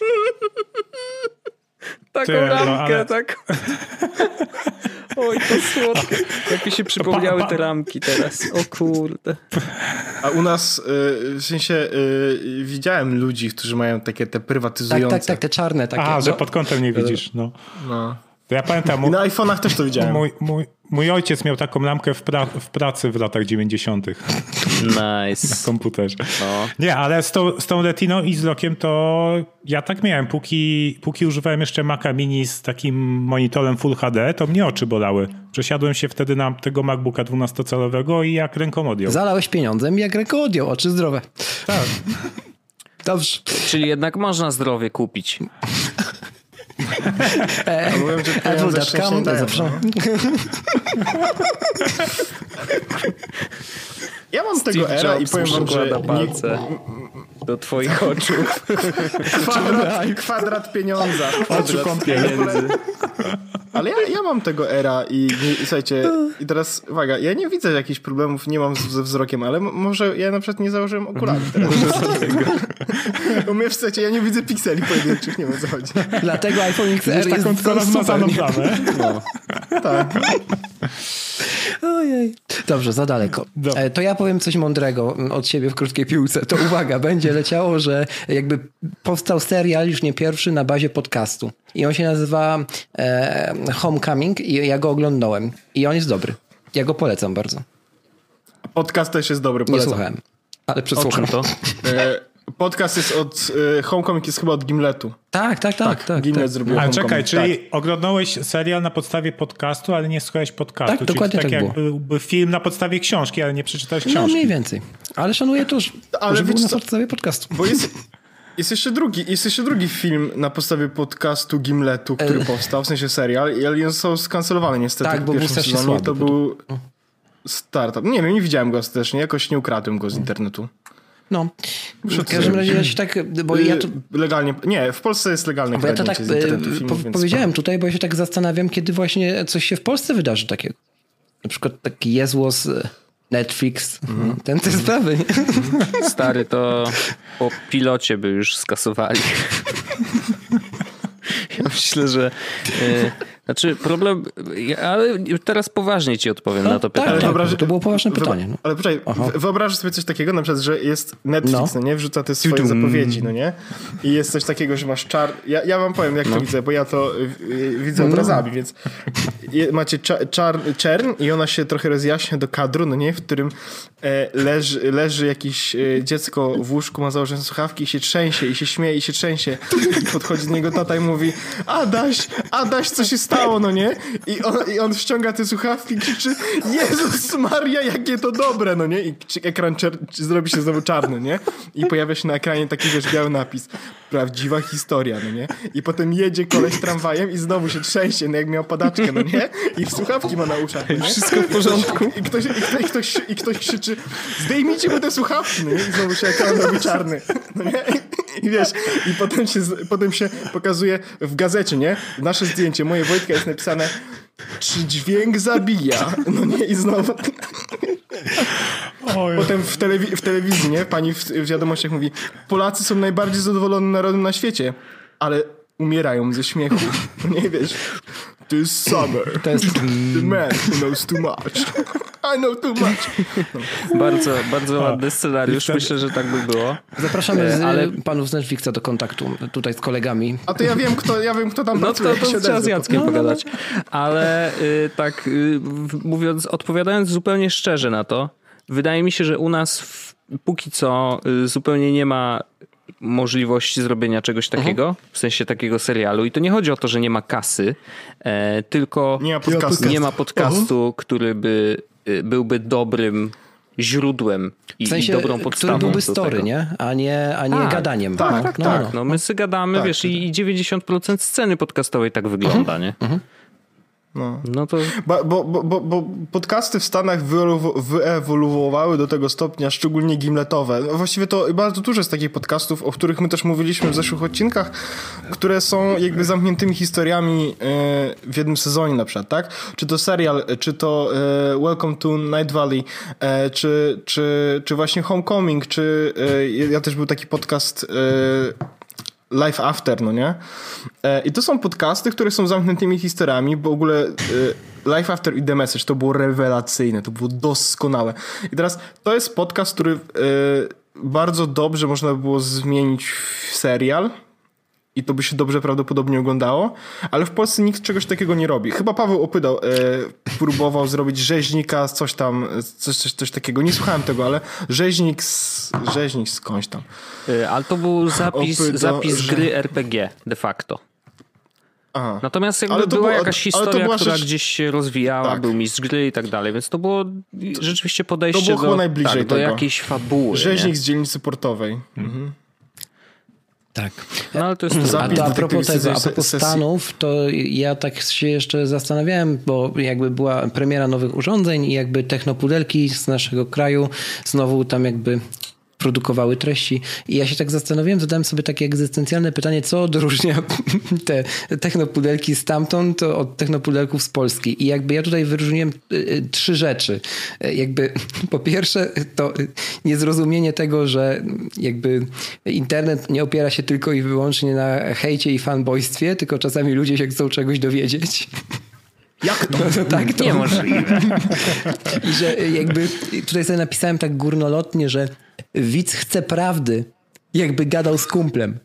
Taką Ty, lampkę, no, ale... tak. Oj, to słodkie. Jak mi się przypomniały te ramki teraz. O kurde. A u nas, w sensie, widziałem ludzi, którzy mają takie te prywatyzujące. Tak, tak, tak, te czarne takie. A, no. że pod kątem nie widzisz, no. No. To ja pamiętam... I na iPhone'ach też to widziałem. Mój, mój, mój ojciec miał taką lampkę w, pra, w pracy w latach dziewięćdziesiątych. Nice. Na komputerze. No. Nie, ale z tą, z tą Retiną i z Lockiem to ja tak miałem. Póki, póki używałem jeszcze Maca Mini z takim monitorem Full H D, to mnie oczy bolały. Przesiadłem się wtedy na tego MacBooka dwunastocalowego i jak ręką odjął. Zalałeś pieniądzem i jak ręką odjął. Oczy zdrowe. Tak. Dobrze. Czyli jednak można zdrowie kupić. Ja mówiłem, że pieniądze szczęście dają, no. Ja mam Steve tego era i powiem wam, że palce do twoich oczu. Kwadrat, kwadrat pieniądza. Oczu pieniędzy. Ale ja, ja mam tego era i, i słuchajcie, i teraz uwaga, ja nie widzę jakichś problemów, nie mam z, ze wzrokiem, ale może ja na przykład nie założyłem okularów teraz. Bo mnie, słuchajcie, ja nie widzę pikseli pojedynczych, nie wiem o co chodzi. Dlatego iPhone X R taką jest rozmazaną plamę. No. Tak. Ojej. Dobrze, za daleko. Dobrze. To ja powiem coś mądrego od siebie w krótkiej piłce. To uwaga, będzie leciało, że jakby powstał serial, już nie pierwszy, na bazie podcastu. I on się nazywa e, Homecoming i ja go oglądałem. I on jest dobry. Ja go polecam bardzo. Podcast też jest dobry, polecam. Nie słuchałem, ale przesłucham. to. E, podcast jest od... E, Homecoming jest chyba od Gimletu. Tak, tak, tak. tak, Gimlet tak. zrobił A czekaj, czyli tak. oglądałeś serial na podstawie podcastu, ale nie słuchałeś podcastu. Tak, czyli dokładnie tak tak jak byłby film na podstawie książki, ale nie przeczytałeś książki. No mniej więcej. Ale szanuję to, że, ale że był na co? podstawie podcastu. Bo jest... Jest jeszcze, drugi, jest jeszcze drugi film na podstawie podcastu Gimletu, który e... powstał, w sensie serial, ale on został skancelowany niestety. Tak, bo był strasznie słaby. To był startup. Nie wiem, nie widziałem go ostatecznie, jakoś nie ukradłem go z internetu. No, w każdym razie ja się tak, bo ja to... Legalnie, nie, w Polsce jest legalne bo ja to tak z internetu filmów, po, powiedziałem tutaj, bo ja się tak zastanawiam, kiedy właśnie coś się w Polsce wydarzy takiego. Na przykład taki Jezłos, Netflix, mm. ten te sprawy. Mm. Stary, to po pilocie by już skasowali. Ja myślę, że... Yy, znaczy problem... Ale teraz poważnie ci odpowiem no, na to pytanie. Tak, wyobraż... To było poważne pytanie. No. Ale poczekaj, wyobraź sobie coś takiego, na przykład, że jest Netflix, no, no nie? Wrzuca te swoje zapowiedzi, no nie? I jest coś takiego, że masz czar... Ja, ja wam powiem, jak no. to widzę, bo ja to y, widzę no. obrazami, więc je, macie czar, czar, czern i ona się trochę rozjaśnia do kadru, no nie? W którym e, leży, leży jakieś e, dziecko w łóżku, ma założone słuchawki i się trzęsie, i się śmieje, i się trzęsie. I podchodzi do niego tata i mówi: Adaś, Adaś, co się stało, no nie? I on, i on ściąga te słuchawki i krzyczy: Jezus Maria, jakie to dobre, no nie? I ekran czer- zrobi się znowu czarny, nie? I pojawia się na ekranie taki, wiesz, biały napis: prawdziwa historia, no nie? I potem jedzie koleś tramwajem i znowu się trzęsie, no jak miał padaczkę, no nie? I słuchawki ma na uszach, no nie? Wszystko w porządku. I ktoś, i ktoś, i ktoś, i ktoś krzyczy: zdejmijcie mu te słuchawki, no nie? I znowu się ekran robi czarny, no nie? I, i wiesz, i potem się, potem się pokazuje w gazecie, nie? Nasze zdjęcie, moje Wojtka, jest napisane: czy dźwięk zabija? No nie, i znowu... Potem w, telewi- w telewizji, nie? Pani w, w wiadomościach mówi: Polacy są najbardziej zadowolonym narodem na świecie, ale umierają ze śmiechu. Nie wiesz, this summer, to jest... the man who knows too much. I know too much. No. Bardzo, bardzo ładny scenariusz. Wtedy... Myślę, że tak by było. Zapraszamy z, ale... panów z Netflixa do kontaktu tutaj z kolegami. A to ja wiem, kto, ja wiem, kto tam no pracuje. No to, to trzeba z Jackiem no, pogadać. Ale y, tak y, mówiąc, odpowiadając zupełnie szczerze na to, wydaje mi się, że u nas w, póki co y, zupełnie nie ma możliwości zrobienia czegoś takiego, uh-huh. w sensie takiego serialu. I to nie chodzi o to, że nie ma kasy, e, tylko nie ma podcastu, nie ma podcastu uh-huh. który by byłby dobrym źródłem i, w sensie, i dobrą podstawą. Który byłby story, tego. nie? A nie, a nie tak, gadaniem. Tak, no, tak, no, tak. No. No, my sobie gadamy, tak, wiesz, tak. i dziewięćdziesiąt procent sceny podcastowej tak wygląda, uh-huh. nie? Uh-huh. No. no to... Bo, bo, bo, bo podcasty w Stanach wyewoluowały do tego stopnia, szczególnie gimletowe. No właściwie to bardzo dużo jest takich podcastów, o których my też mówiliśmy w zeszłych odcinkach, które są jakby zamkniętymi historiami w jednym sezonie na przykład, tak? Czy to serial, czy to Welcome to Night Valley, czy, czy, czy właśnie Homecoming, czy ja też był taki podcast Life After, no nie? I to są podcasty, które są zamkniętymi historiami, bo w ogóle Life After i The Message to było rewelacyjne, to było doskonałe. I teraz to jest podcast, który bardzo dobrze można by było zmienić w serial i to by się dobrze prawdopodobnie oglądało, ale w Polsce nikt czegoś takiego nie robi. Chyba Paweł Opydał e, próbował zrobić rzeźnika, coś tam, coś, coś, coś takiego. Nie słuchałem tego, ale rzeźnik z, rzeźnik skądś tam. Ale to był zapis, Opydał, zapis że... gry R P G de facto. Aha. Natomiast jakby była było, jakaś historia, była która rzecz... gdzieś się rozwijała, tak. był mistrz gry i tak dalej, więc to było rzeczywiście podejście to było do, najbliżej tak, do jakiejś fabuły. Rzeźnik nie? z dzielnicy portowej. Mhm. Tak. No, ale to jest a, to a propos tego, a propos Stanów, to ja tak się jeszcze zastanawiałem, bo jakby była premiera nowych urządzeń i jakby technopudelki z naszego kraju znowu tam jakby produkowały treści i ja się tak zastanowiłem, zadałem sobie takie egzystencjalne pytanie, co odróżnia te technopudelki stamtąd od technopudelków z Polski i jakby ja tutaj wyróżniłem y, trzy rzeczy. Jakby po pierwsze to niezrozumienie tego, że jakby internet nie opiera się tylko i wyłącznie na hejcie i fanboystwie, tylko czasami ludzie się chcą czegoś dowiedzieć. Jak to? No, no tak, to niemożliwe. I że jakby tutaj sobie napisałem tak górnolotnie, że widz chce prawdy, jakby gadał z kumplem.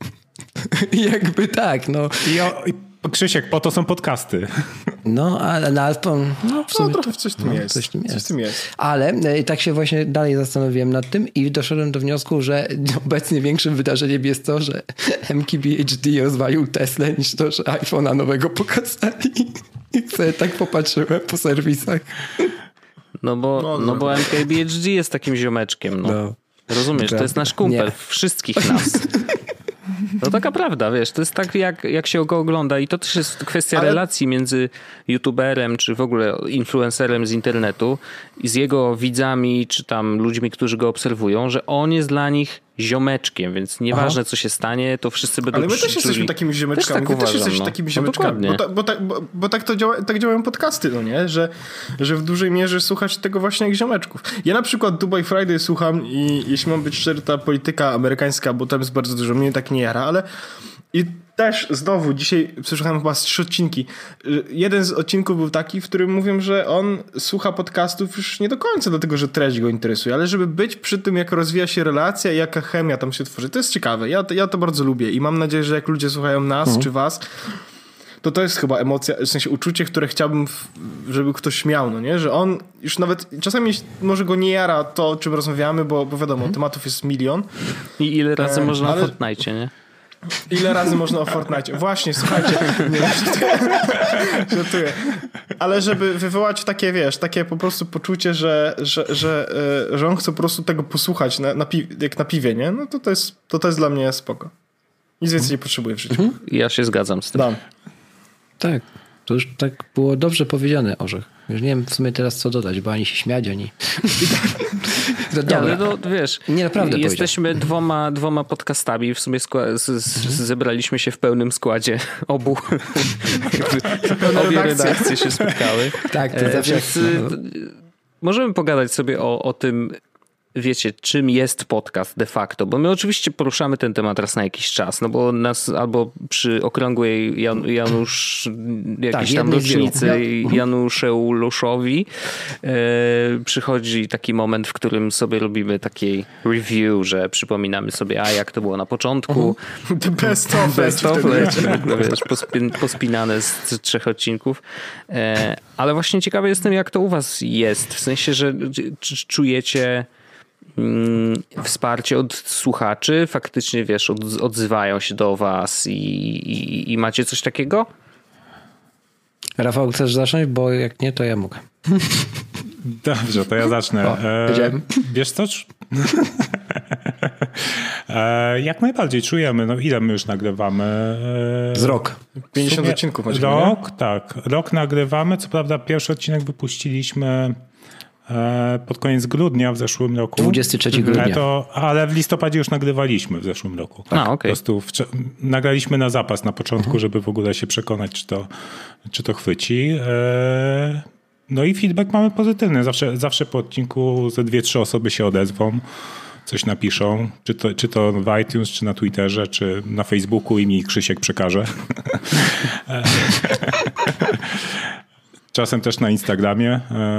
Jakby tak, no. I, o, i Krzysiek, po to są podcasty. No, ale na no, w sumie no, trochę to, coś, w tym no, jest. coś w tym jest. Coś w tym jest. Ale tak się właśnie dalej zastanowiłem nad tym i doszedłem do wniosku, że obecnie większym wydarzeniem jest to, że M K B H D rozwalił Teslę niż to, że iPhone'a nowego pokazali. I sobie tak popatrzyłem po serwisach. No bo, no, no, no bo M K B H D jest takim ziomeczkiem. No. No. Rozumiesz, to jest nasz kumpel, nie. Wszystkich nas. No taka prawda, wiesz, to jest tak jak, jak się go ogląda i to też jest kwestia Ale... relacji między youtuberem, czy w ogóle influencerem z internetu i z jego widzami, czy tam ludźmi, którzy go obserwują, że on jest dla nich ziomeczkiem, więc nieważne Aha. co się stanie, to wszyscy będą Ale my też jesteśmy takimi ziomeczkami. Też tak uważam, też jesteśmy no. takimi ziomeczkami. No bo, ta, bo, ta, bo, bo tak to działa, tak działają podcasty, no nie? Że, że w dużej mierze słuchać tego właśnie jak ziomeczków. Ja na przykład Dubai Friday słucham i jeśli mam być szczery, ta polityka amerykańska, bo tam jest bardzo dużo, mnie tak nie jara, ale i też znowu dzisiaj przesłuchałem chyba z trzy odcinki. Jeden z odcinków był taki, w którym mówią, że on słucha podcastów już nie do końca dlatego, że treść go interesuje, ale żeby być przy tym, jak rozwija się relacja i jaka chemia tam się tworzy. To jest ciekawe. Ja, ja to bardzo lubię i mam nadzieję, że jak ludzie słuchają nas mhm. czy was, to to jest chyba emocja, w sensie uczucie, które chciałbym, żeby ktoś miał, no nie? Że on już nawet, czasami może go nie jara to, o czym rozmawiamy, bo, bo wiadomo, mhm. tematów jest milion. I ile razy e, można ale... o Fortnite, nie? Ile razy można o Fortnite? Właśnie, słuchajcie. Nie, żartuję. Ale żeby wywołać takie, wiesz, takie po prostu poczucie, że, że, że, że on chce po prostu tego posłuchać na, na pi- jak na piwie, nie? No to to jest, to to jest dla mnie spoko. Nic więcej nie potrzebuję w życiu. Mhm. Ja się zgadzam z tym. Dam. Tak. To już tak było dobrze powiedziane, Orzech. Już nie wiem w sumie teraz co dodać, bo ani się śmiać, ani... Nie, ale to wiesz, nie, naprawdę jesteśmy dwoma, dwoma podcastami, w sumie skła- z, z, zebraliśmy się w pełnym składzie obu. Obie redakcje się spotkały. Tak, to zawsze... Więc, no. Możemy pogadać sobie o, o tym, wiecie, czym jest podcast de facto, bo my oczywiście poruszamy ten temat raz na jakiś czas, no bo nas albo przy okrągłej Jan, Janusz jakiejś tak, tam rocznicy ja... Januszeuluszowi e, przychodzi taki moment, w którym sobie robimy taki review, że przypominamy sobie, a jak to było na początku. The best of best of wiesz, pospin, pospinane z trzech odcinków. E, ale właśnie ciekawy jestem, jak to u was jest, w sensie, że czy czujecie wsparcie od słuchaczy? Faktycznie, wiesz, od, odzywają się do was i, i, i macie coś takiego? Rafał, chcesz zacząć? Bo jak nie, to ja mogę. Dobrze, to ja zacznę. O, e, wiesz co? e, jak najbardziej czujemy. No ile my już nagrywamy? E, Z rok. pięćdziesiąt odcinków macie. Rok, nie? Tak. Rok nagrywamy. Co prawda pierwszy odcinek wypuściliśmy e, pod koniec grudnia w zeszłym roku. dwudziestego trzeciego grudnia. E, to, ale w listopadzie już nagrywaliśmy w zeszłym roku. Tak. A, okay. Po prostu w, nagraliśmy na zapas na początku, mhm. żeby w ogóle się przekonać, czy to, czy to chwyci. E, No i feedback mamy pozytywny. Zawsze, zawsze po odcinku ze dwie, trzy osoby się odezwą, coś napiszą, czy to, czy to w iTunes, czy na Twitterze, czy na Facebooku i mi Krzysiek przekaże. Czasem też na Instagramie.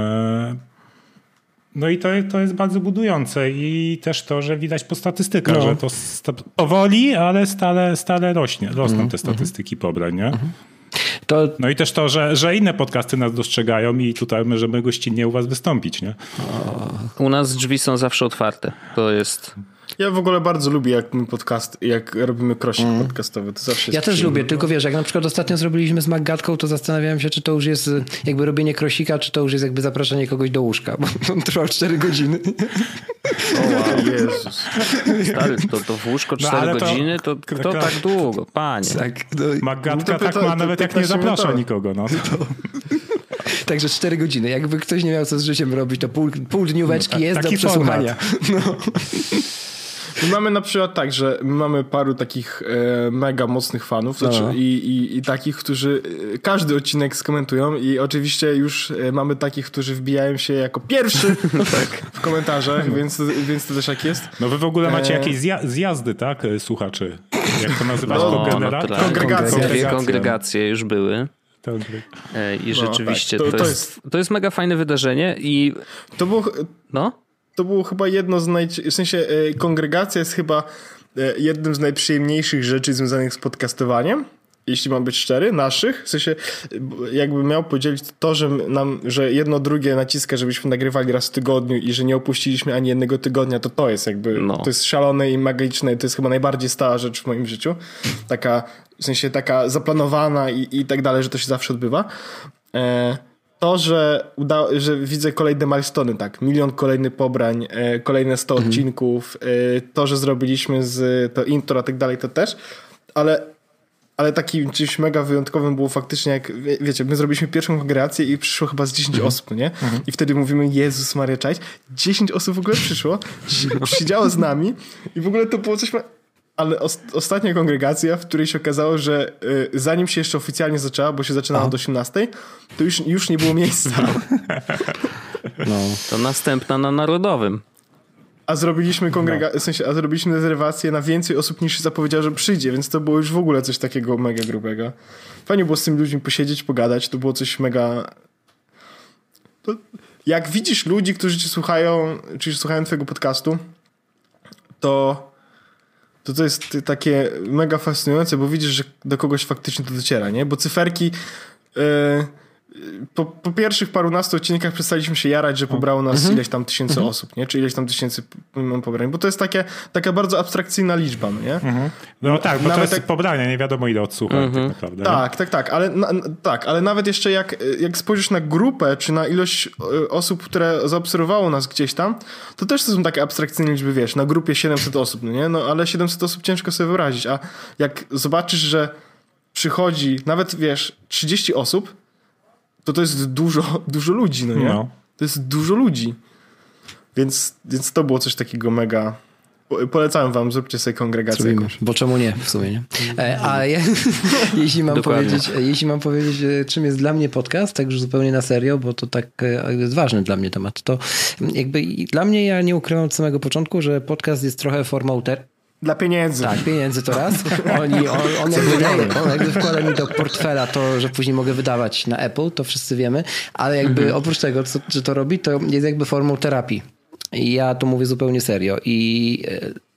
No i to, to jest bardzo budujące i też to, że widać po statystykach, no. że to sta- powoli, ale stale, stale rośnie, rosną mm, te statystyki mm. pobrań, nie? Mm. To... No i też to, że, że inne podcasty nas dostrzegają i tutaj możemy gościnnie u was wystąpić, nie? U nas drzwi są zawsze otwarte. To jest... Ja w ogóle bardzo lubię, jak my podcast, jak robimy krosik mm. podcastowy. To zawsze ja też lubię, tylko wiesz, jak na przykład ostatnio zrobiliśmy z Maggatką, to zastanawiałem się, czy to już jest jakby robienie krosika, czy to już jest jakby zapraszanie kogoś do łóżka, bo on trwał cztery godziny. O wow, Jezus. Stary, to, to w łóżko cztery no, godziny, to kto tak długo? Panie. Tak, no, Maggatka no tak pyta, ma, nawet jak nie zaprasza nikogo. No. To. Także cztery godziny. Jakby ktoś nie miał co z życiem robić, to pół, pół dnióweczki no, tak, jest do przesłuchania. No. My mamy na przykład tak, że my mamy paru takich e, mega mocnych fanów znaczy, no. i, i, i takich, którzy e, każdy odcinek skomentują i oczywiście już e, mamy takich, którzy wbijają się jako pierwszy tak. w komentarzach, no. więc, więc to też jak jest. No wy w ogóle macie e... jakieś zja- zjazdy, tak, słuchaczy? Jak to nazywać? No, Kongenera- no, kongregacje. Dwie kongregacje już były. I rzeczywiście no, tak. to, to, to, jest, jest, to jest mega fajne wydarzenie i to było... No? To było chyba jedno z naj... W sensie e, kongregacja jest chyba e, jednym z najprzyjemniejszych rzeczy związanych z podcastowaniem, jeśli mam być szczery, naszych. W sensie jakbym miał podzielić to, że nam, że jedno drugie naciska, żebyśmy nagrywali raz w tygodniu i że nie opuściliśmy ani jednego tygodnia, to to jest jakby, no. to jest szalone i magiczne. To jest chyba najbardziej stała rzecz w moim życiu. Taka, w sensie taka zaplanowana i, i tak dalej, że to się zawsze odbywa. E, To, że, uda, że widzę kolejne milestony, tak, milion kolejny pobrań, e, kolejne sto mhm. odcinków, e, to, że zrobiliśmy z to intro, a tak dalej, to też, ale, ale takim czymś mega wyjątkowym było faktycznie, jak wie, wiecie, my zrobiliśmy pierwszą kongregację i przyszło chyba z dziesięć mhm. osób, nie? Mhm. I wtedy mówimy, Jezus Maria, czaić, dziesięć osób w ogóle przyszło, siedziało z nami i w ogóle to było coś... Ale os- ostatnia kongregacja, w której się okazało, że y, zanim się jeszcze oficjalnie zaczęła, bo się zaczynała od osiemnastej, to już, już nie było miejsca. No, to następna na Narodowym. A zrobiliśmy kongrega- no. w sensie, a zrobiliśmy rezerwację na więcej osób niż się zapowiedziało, że przyjdzie, więc to było już w ogóle coś takiego mega grubego. Fajnie było z tymi ludźmi posiedzieć, pogadać, to było coś mega... To, jak widzisz ludzi, którzy cię słuchają, czy słuchają twojego podcastu, to... to to jest takie mega fascynujące, bo widzisz, że do kogoś faktycznie to dociera, nie? Bo cyferki yy, po, po pierwszych parunastu odcinkach przestaliśmy się jarać, że pobrało nas mhm. ileś tam tysięcy mhm. osób, nie? Czy ileś tam tysięcy pobrań, bo to jest takie, taka bardzo abstrakcyjna liczba, no nie? Mhm. No tak, bo nawet to jest pobrania, nie wiadomo ile odsłucha mhm. tak naprawdę. Tak, nie? tak, tak, ale, na, tak, ale nawet jeszcze jak, jak spojrzysz na grupę, czy na ilość osób, które zaobserwowało nas gdzieś tam, to też to są takie abstrakcyjne liczby, wiesz, na grupie siedemset osób, no nie? No ale siedemset osób ciężko sobie wyobrazić, a jak zobaczysz, że przychodzi nawet, wiesz, trzydzieści osób, to to jest dużo, dużo ludzi, no nie? No. To jest dużo ludzi. Więc, więc to było coś takiego mega... Polecam wam, zróbcie sobie kongregację. Zrobimy, bo czemu nie w sumie, nie? A ja, jeśli, mam powiedzieć, jeśli mam powiedzieć, czym jest dla mnie podcast, tak już zupełnie na serio, bo to tak jest ważny dla mnie temat, to jakby dla mnie, ja nie ukrywam od samego początku, że podcast jest trochę formą ter- Dla pieniędzy. Tak, pieniędzy to raz. Oni, on, on, jakby daje, on jakby wkłada mi do portfela to, że później mogę wydawać na Apple, to wszyscy wiemy, ale jakby mhm. oprócz tego, co, że to robi, to jest jakby formą terapii. I ja to mówię zupełnie serio. I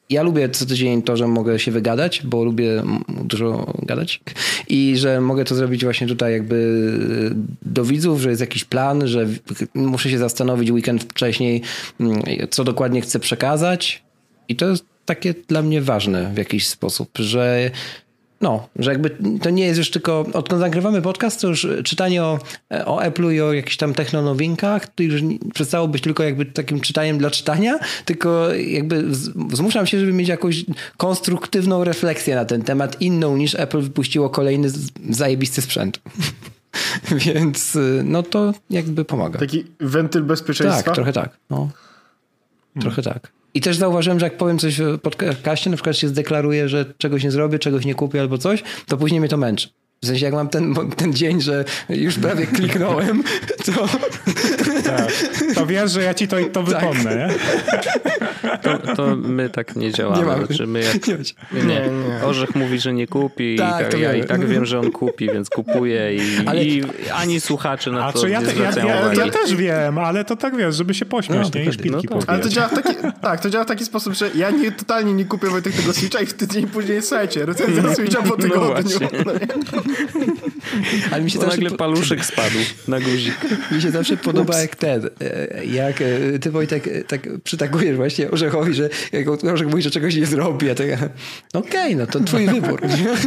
ja lubię co tydzień to, że mogę się wygadać, bo lubię dużo gadać i że mogę to zrobić właśnie tutaj jakby do widzów, że jest jakiś plan, że muszę się zastanowić weekend wcześniej, co dokładnie chcę przekazać i to jest takie dla mnie ważne w jakiś sposób, że no, że jakby to nie jest już tylko, odkąd nagrywamy podcast, to już czytanie o, o Apple'u i o jakichś tam technonowinkach, to już przestało być tylko jakby takim czytaniem dla czytania, tylko jakby zmuszam się, żeby mieć jakąś konstruktywną refleksję na ten temat, inną niż Apple wypuściło kolejny zajebisty sprzęt. Więc no to jakby pomaga. Taki wentyl bezpieczeństwa? Tak, trochę tak. No. Hmm. Trochę tak. I też zauważyłem, że jak powiem coś w podcaście, na przykład się zdeklaruję, że czegoś nie zrobię, czegoś nie kupię albo coś, to później mnie to męczy. W sensie jak mam ten, ten dzień, że już prawie kliknąłem, to... Tak. To wiesz, że ja ci to, to wypomnę, tak. Nie? To, to my tak nie działamy. Nie mamy. Znaczy my jak, nie, nie. Orzech mówi, że nie kupi tak, i tak, ja i tak wiem, że on kupi, więc kupuję i, ale... i ani słuchacze na A to ja, nie te, zwracają ja, ja, uwagi. ja też wiem, ale to tak wiesz, żeby się pośmiać, no, nie? I szpilki no tak. Ale to działa w taki, tak, to działa w taki sposób, że ja nie, totalnie nie kupię Wojtek tego Switcha i w tydzień później, słuchajcie, recenzja Switcha po tygodniu. No Ale mi się nagle zawsze... paluszek spadł na guzik. Mi się zawsze podoba Ups. jak ten, jak ty Wojtek tak przytakujesz właśnie Orzechowi, że jak Orzech mówi, że czegoś nie zrobi, a to ja, okej, okay, no to twój wybór.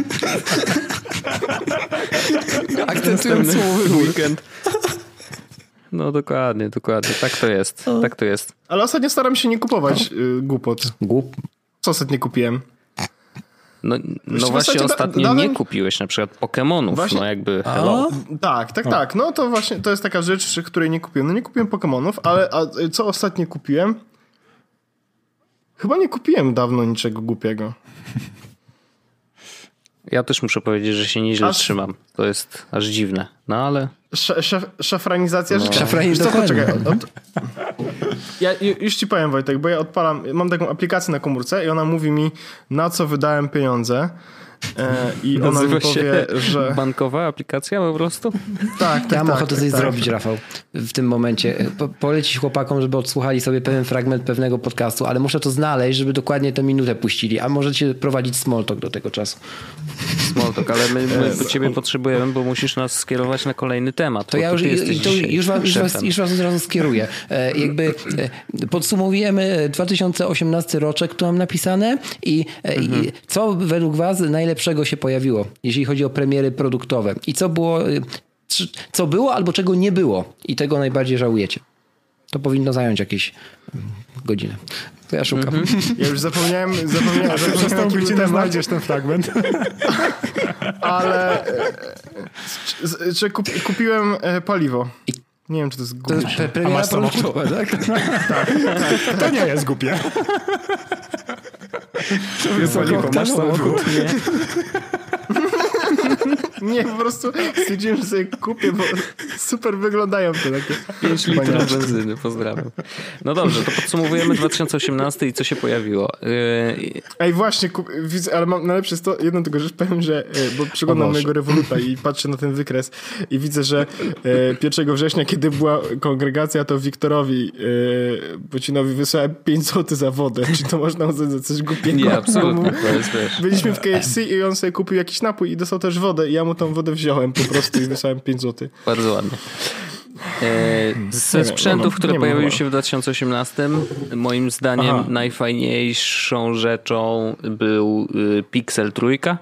Akcentując słowo wybór. Weekend. No dokładnie, dokładnie. Tak to jest. O. Tak to jest. Ale ostatnio staram się nie kupować y, głupot. Głup. Co ostatnio kupiłem? No, no właśnie da, ostatnio dałem... nie kupiłeś na przykład Pokemonów, właśnie... no jakby hello. Tak, tak, tak. No to właśnie to jest taka rzecz, której nie kupiłem. No nie kupiłem Pokemonów, ale a co ostatnio kupiłem? Chyba nie kupiłem dawno niczego głupiego. Ja też muszę powiedzieć, że się nieźle aż... trzymam. To jest aż dziwne. No ale... Sz, szaf, szafranizacja no. życia. Szafranizacja. Poczekaj. Od, od... Ja już ci powiem, Wojtek, bo ja odpalam, mam taką aplikację na komórce i ona mówi mi, na co wydałem pieniądze. E, I ona Nazywa mi powie, że... bankowa aplikacja po prostu? Tak, tak, ja mam tak, ochotę tak, coś tak. zrobić, Rafał, w tym momencie. Po, polecić chłopakom, żeby odsłuchali sobie pewien fragment pewnego podcastu, ale muszę to znaleźć, żeby dokładnie tę minutę puścili. A możecie prowadzić small talk do tego czasu. Small talk, ale my, my ciebie potrzebujemy, bo musisz nas skierować na kolejny temat. To ja już, to już, was, już, was, już was od razu skieruję. E, jakby e, podsumowujemy dwa tysiące osiemnasty roczek, tu mam napisane i, e, mhm. i co według was najlepszego się pojawiło, jeśli chodzi o premiery produktowe i co było, co było albo czego nie było i tego najbardziej żałujecie. To powinno zająć jakieś godzinę. To ja szukam. Mm-hmm. Ja już zapomniałem, zapomniałem, że przez tą godzinę znajdziesz ten fragment. Ale że kup, kupiłem paliwo. Nie wiem, czy to jest głupie. To jest pre- premiera produktowa, tak? tak, tak? To nie jest głupie. Paliwo, masz samochód? Nie. Nie, po prostu stwierdziłem, że sobie kupię, bo super wyglądają te takie. pięć litrów benzyny, pozdrawiam. No dobrze, to podsumowujemy dwa tysiące osiemnasty i co się pojawiło. Yy... Ej, właśnie, kup, widzę, ale mam najlepsze jest to, jedną tylko rzecz powiem, że, bo przeglądam mojego Revoluta i patrzę na ten wykres i widzę, że e, pierwszego września, kiedy była kongregacja, to Wiktorowi e, Bocinowi wysłałem pięć złotych za wodę. Czy to można uznać za coś głupiego? Nie, absolutnie. To jest, wiesz. Byliśmy w K F C i on sobie kupił jakiś napój i dostał też wodę i ja mu tą wodę wziąłem po prostu i wysłałem pięć złotych. Bardzo ładnie. E, ze sprzętów, które pojawiły się w dwa tysiące osiemnastym, moim zdaniem Aha. najfajniejszą rzeczą był Pixel trójka,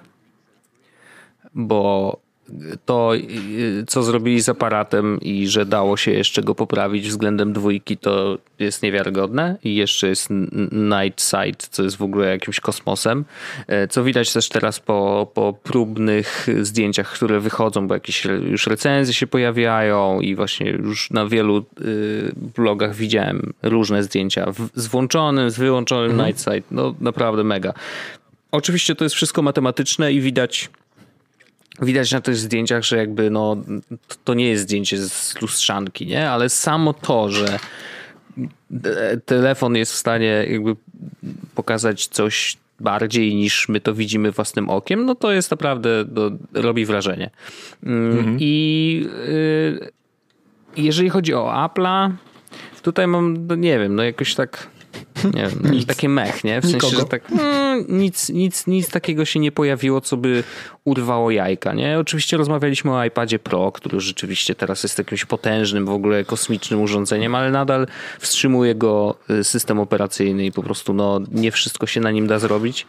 bo to, co zrobili z aparatem i że dało się jeszcze go poprawić względem dwójki, to jest niewiarygodne. I jeszcze jest Night Sight, co jest w ogóle jakimś kosmosem. Co widać też teraz po, po próbnych zdjęciach, które wychodzą, bo jakieś już recenzje się pojawiają i właśnie już na wielu blogach widziałem różne zdjęcia z włączonym, z wyłączonym mhm. Night Sight. No naprawdę mega. Oczywiście to jest wszystko matematyczne i widać Widać na tych zdjęciach, że jakby no to nie jest zdjęcie z lustrzanki, nie? Ale samo to, że telefon jest w stanie jakby pokazać coś bardziej niż my to widzimy własnym okiem, no to jest naprawdę, to robi wrażenie. Mhm. I y, jeżeli chodzi o Apple'a, tutaj mam, no nie wiem, no jakoś tak Nie wiem, nic. Takie mech, nie? W sensie, Nikogo. że tak mm, nic, nic, nic takiego się nie pojawiło, co by urwało jajka, nie? Oczywiście rozmawialiśmy o iPadzie Pro, który rzeczywiście teraz jest jakimś potężnym, w ogóle kosmicznym urządzeniem, ale nadal wstrzymuje go system operacyjny i po prostu no, nie wszystko się na nim da zrobić.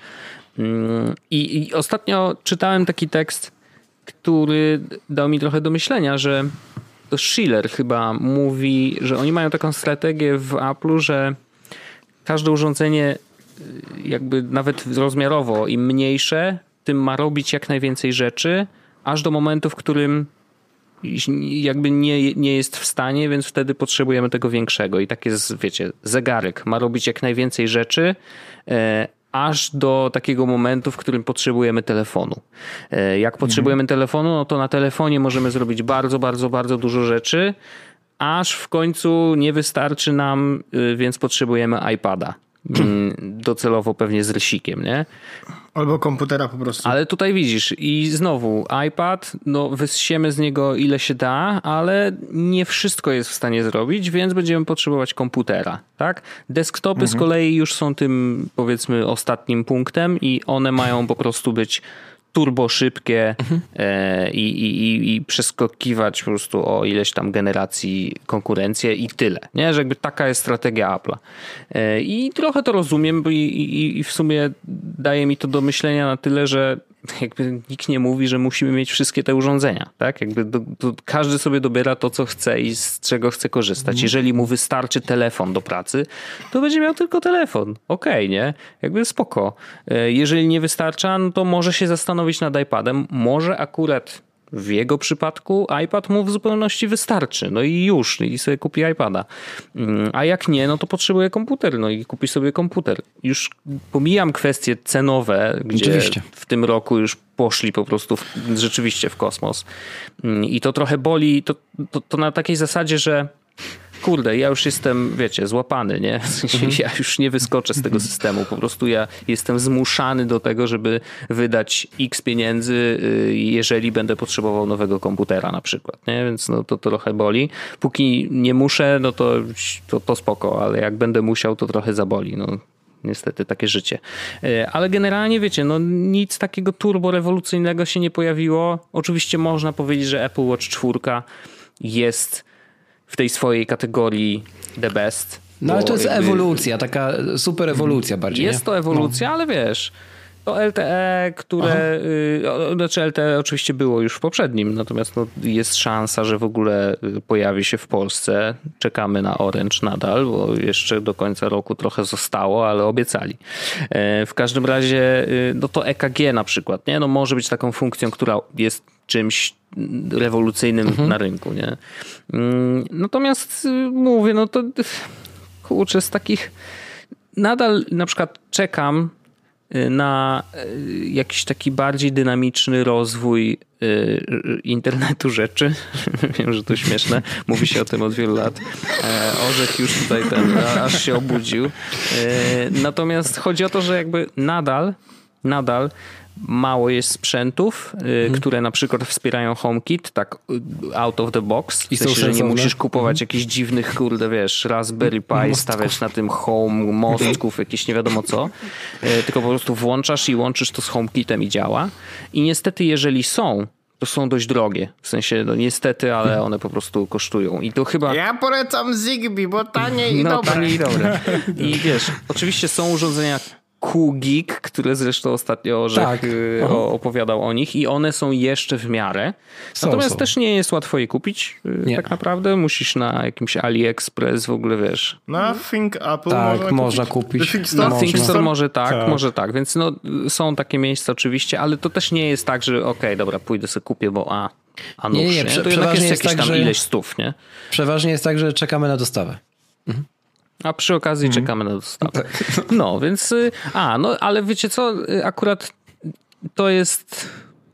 I, i ostatnio czytałem taki tekst, który dał mi trochę do myślenia, że to Schiller chyba mówi, że oni mają taką strategię w Apple'u, że każde urządzenie jakby nawet rozmiarowo im mniejsze, tym ma robić jak najwięcej rzeczy, aż do momentu, w którym jakby nie, nie jest w stanie, więc wtedy potrzebujemy tego większego. I tak jest, wiecie, zegarek ma robić jak najwięcej rzeczy, e, aż do takiego momentu, w którym potrzebujemy telefonu. E, jak potrzebujemy mhm. telefonu, no to na telefonie możemy zrobić bardzo, bardzo, bardzo dużo rzeczy, aż w końcu nie wystarczy nam, więc potrzebujemy iPada. Docelowo pewnie z rysikiem, nie? Albo komputera po prostu. Ale tutaj widzisz i znowu iPad, no wyssiemy z niego ile się da, ale nie wszystko jest w stanie zrobić, więc będziemy potrzebować komputera, tak? Desktopy mhm. z kolei już są tym, powiedzmy, ostatnim punktem i one mają po prostu być turbo szybkie mhm. e, i, i, i przeskakiwać po prostu o ileś tam generacji konkurencję i tyle. Nie? Że jakby taka jest strategia Apple'a. E, I trochę to rozumiem i, i, i w sumie daje mi to do myślenia na tyle, że jakby nikt nie mówi, że musimy mieć wszystkie te urządzenia. Tak? Jakby do, do, każdy sobie dobiera to, co chce i z czego chce korzystać. Mhm. Jeżeli mu wystarczy telefon do pracy, to będzie miał tylko telefon. Okej, okay, nie? Jakby spoko. E, jeżeli nie wystarcza, no to może się zastanowić nad iPadem. Może akurat w jego przypadku iPad mu w zupełności wystarczy. No i już. I sobie kupi iPada. A jak nie, no to potrzebuje komputer. No i kupi sobie komputer. Już pomijam kwestie cenowe, gdzie Oczywiście. w tym roku już poszli po prostu w, rzeczywiście w kosmos. I to trochę boli. To, to, to na takiej zasadzie, że kurde, ja już jestem, wiecie, złapany, nie? W sensie ja już nie wyskoczę z tego systemu. Po prostu ja jestem zmuszany do tego, żeby wydać x pieniędzy, jeżeli będę potrzebował nowego komputera na przykład, nie? Więc no to trochę boli. Póki nie muszę, no to, to, to spoko, ale jak będę musiał, to trochę zaboli, no. Niestety takie życie. Ale generalnie wiecie, no nic takiego turbo rewolucyjnego się nie pojawiło. Oczywiście można powiedzieć, że Apple Watch cztery jest w tej swojej kategorii the best. No ale to jest jakby ewolucja, taka super ewolucja bardziej. Jest nie? to ewolucja, no. ale wiesz, to L T E, które, y, znaczy L T E oczywiście było już w poprzednim, natomiast no, jest szansa, że w ogóle pojawi się w Polsce. Czekamy na Orange nadal, bo jeszcze do końca roku trochę zostało, ale obiecali. E, w każdym razie, y, no to E K G na przykład, nie? No może być taką funkcją, która jest czymś rewolucyjnym mhm. na rynku, nie? Natomiast mówię, no to kurczę, z takich nadal na przykład czekam na jakiś taki bardziej dynamiczny rozwój internetu rzeczy. Wiem, że to śmieszne. Mówi się o tym od wielu lat. Orzech już tutaj ten, aż się obudził. Natomiast chodzi o to, że jakby nadal, nadal mało jest sprzętów, hmm. które na przykład wspierają HomeKit, tak out of the box. W sensie, że nie musisz kupować hmm. jakichś dziwnych, kurde, wiesz, Raspberry Pi, mostków. Stawiać na tym home, mostków, jakieś nie wiadomo co. Tylko po prostu włączasz i łączysz to z HomeKitem i działa. I niestety, jeżeli są, to są dość drogie. W sensie, no niestety, ale one po prostu kosztują. I to chyba... Ja polecam Zigbee, bo tanie i no, dobre. Tanie i dobre. I wiesz, oczywiście są urządzenia QGeek, które zresztą ostatnio Orzech tak. opowiadał o nich i one są jeszcze w miarę. Są, Natomiast są. też nie jest łatwo je kupić. Nie. Tak naprawdę musisz na jakimś AliExpress w ogóle, wiesz. Na Think Apple tak, można, można kupić. kupić. Na Think Store może tak, tak, może tak. Więc no, są takie miejsca oczywiście, ale to też nie jest tak, że okej, okay, dobra, pójdę sobie kupię, bo a, a nóż, nie, nie, nie. To jednak jest, jest jakieś tak, tam ileś stów, nie? Przeważnie jest tak, że czekamy na dostawę. Mhm. A przy okazji mm. czekamy na dostawę. No, więc... A, no, ale wiecie co? Akurat to jest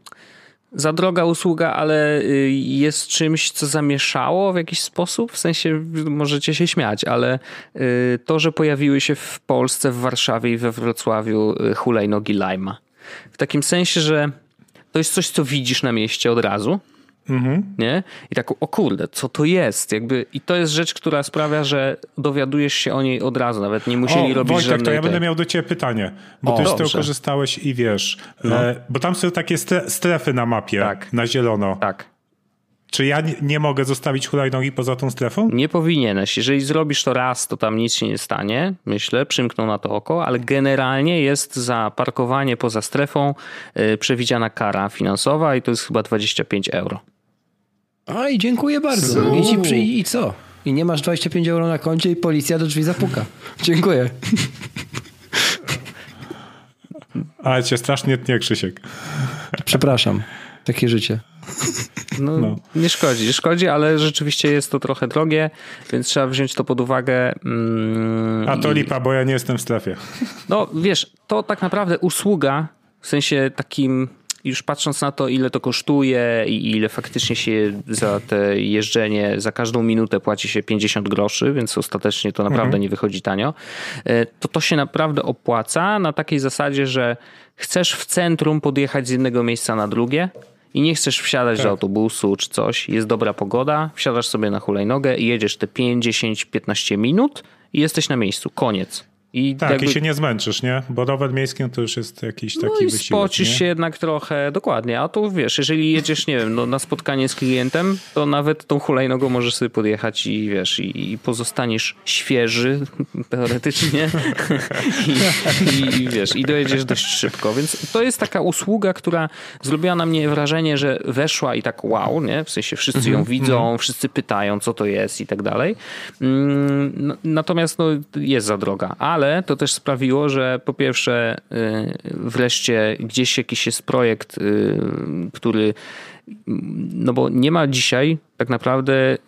za droga usługa, ale jest czymś, co zamieszało w jakiś sposób. W sensie możecie się śmiać, ale to, że pojawiły się w Polsce, w Warszawie i we Wrocławiu hulajnogi Lima. W takim sensie, że to jest coś, co widzisz na mieście od razu. Mhm. Nie? I tak, o kurde, co to jest? Jakby, i to jest rzecz, która sprawia, że dowiadujesz się o niej od razu, nawet nie musieli o, robić Wojtek, żadnej... to ja będę tej... miał do ciebie pytanie, bo o, ty już z dobrze. tego korzystałeś i wiesz, no. e, bo tam są takie strefy na mapie, tak. na zielono. Tak. Czy ja nie, nie mogę zostawić hulajnogi poza tą strefą? Nie powinieneś. Jeżeli zrobisz to raz, to tam nic się nie stanie, myślę, przymkną na to oko, ale generalnie jest za parkowanie poza strefą yy, przewidziana kara finansowa i to jest chyba dwadzieścia pięć euro. Oj, dziękuję bardzo. I, ci przy, I co? I nie masz dwadzieścia pięć euro na koncie i policja do drzwi zapuka. Dziękuję. Ale cię strasznie tnie, Krzysiek. Przepraszam. Takie życie. No, no. Nie szkodzi, nie szkodzi, ale rzeczywiście jest to trochę drogie, więc trzeba wziąć to pod uwagę. Mm, A to i... lipa, bo ja nie jestem w strefie. No wiesz, to tak naprawdę usługa, w sensie takim, już patrząc na to, ile to kosztuje i ile faktycznie się za te jeżdżenie, za każdą minutę płaci się pięćdziesiąt groszy, więc ostatecznie to naprawdę mhm. nie wychodzi tanio, to to się naprawdę opłaca na takiej zasadzie, że chcesz w centrum podjechać z jednego miejsca na drugie, i nie chcesz wsiadać tak. do autobusu czy coś, jest dobra pogoda, wsiadasz sobie na hulajnogę i jedziesz te pięć, dziesięć, piętnaście minut i jesteś na miejscu. Koniec. I tak, jakby... i się nie zmęczysz, nie? Bo rower miejski to już jest jakiś taki no i wysiłek. spocisz nie? się jednak trochę, dokładnie. A to wiesz, jeżeli jedziesz, nie wiem, no, na spotkanie z klientem, to nawet tą hulajnogą możesz sobie podjechać i wiesz, i, i pozostaniesz świeży teoretycznie I, i wiesz, i dojedziesz dość szybko. Więc to jest taka usługa, która zrobiła na mnie wrażenie, że weszła i tak wow, nie? W sensie wszyscy ją widzą, wszyscy pytają, co to jest i tak dalej. Natomiast no, jest za droga. Ale to też sprawiło, że po pierwsze wreszcie gdzieś jakiś jest projekt, który, no bo nie ma dzisiaj tak naprawdę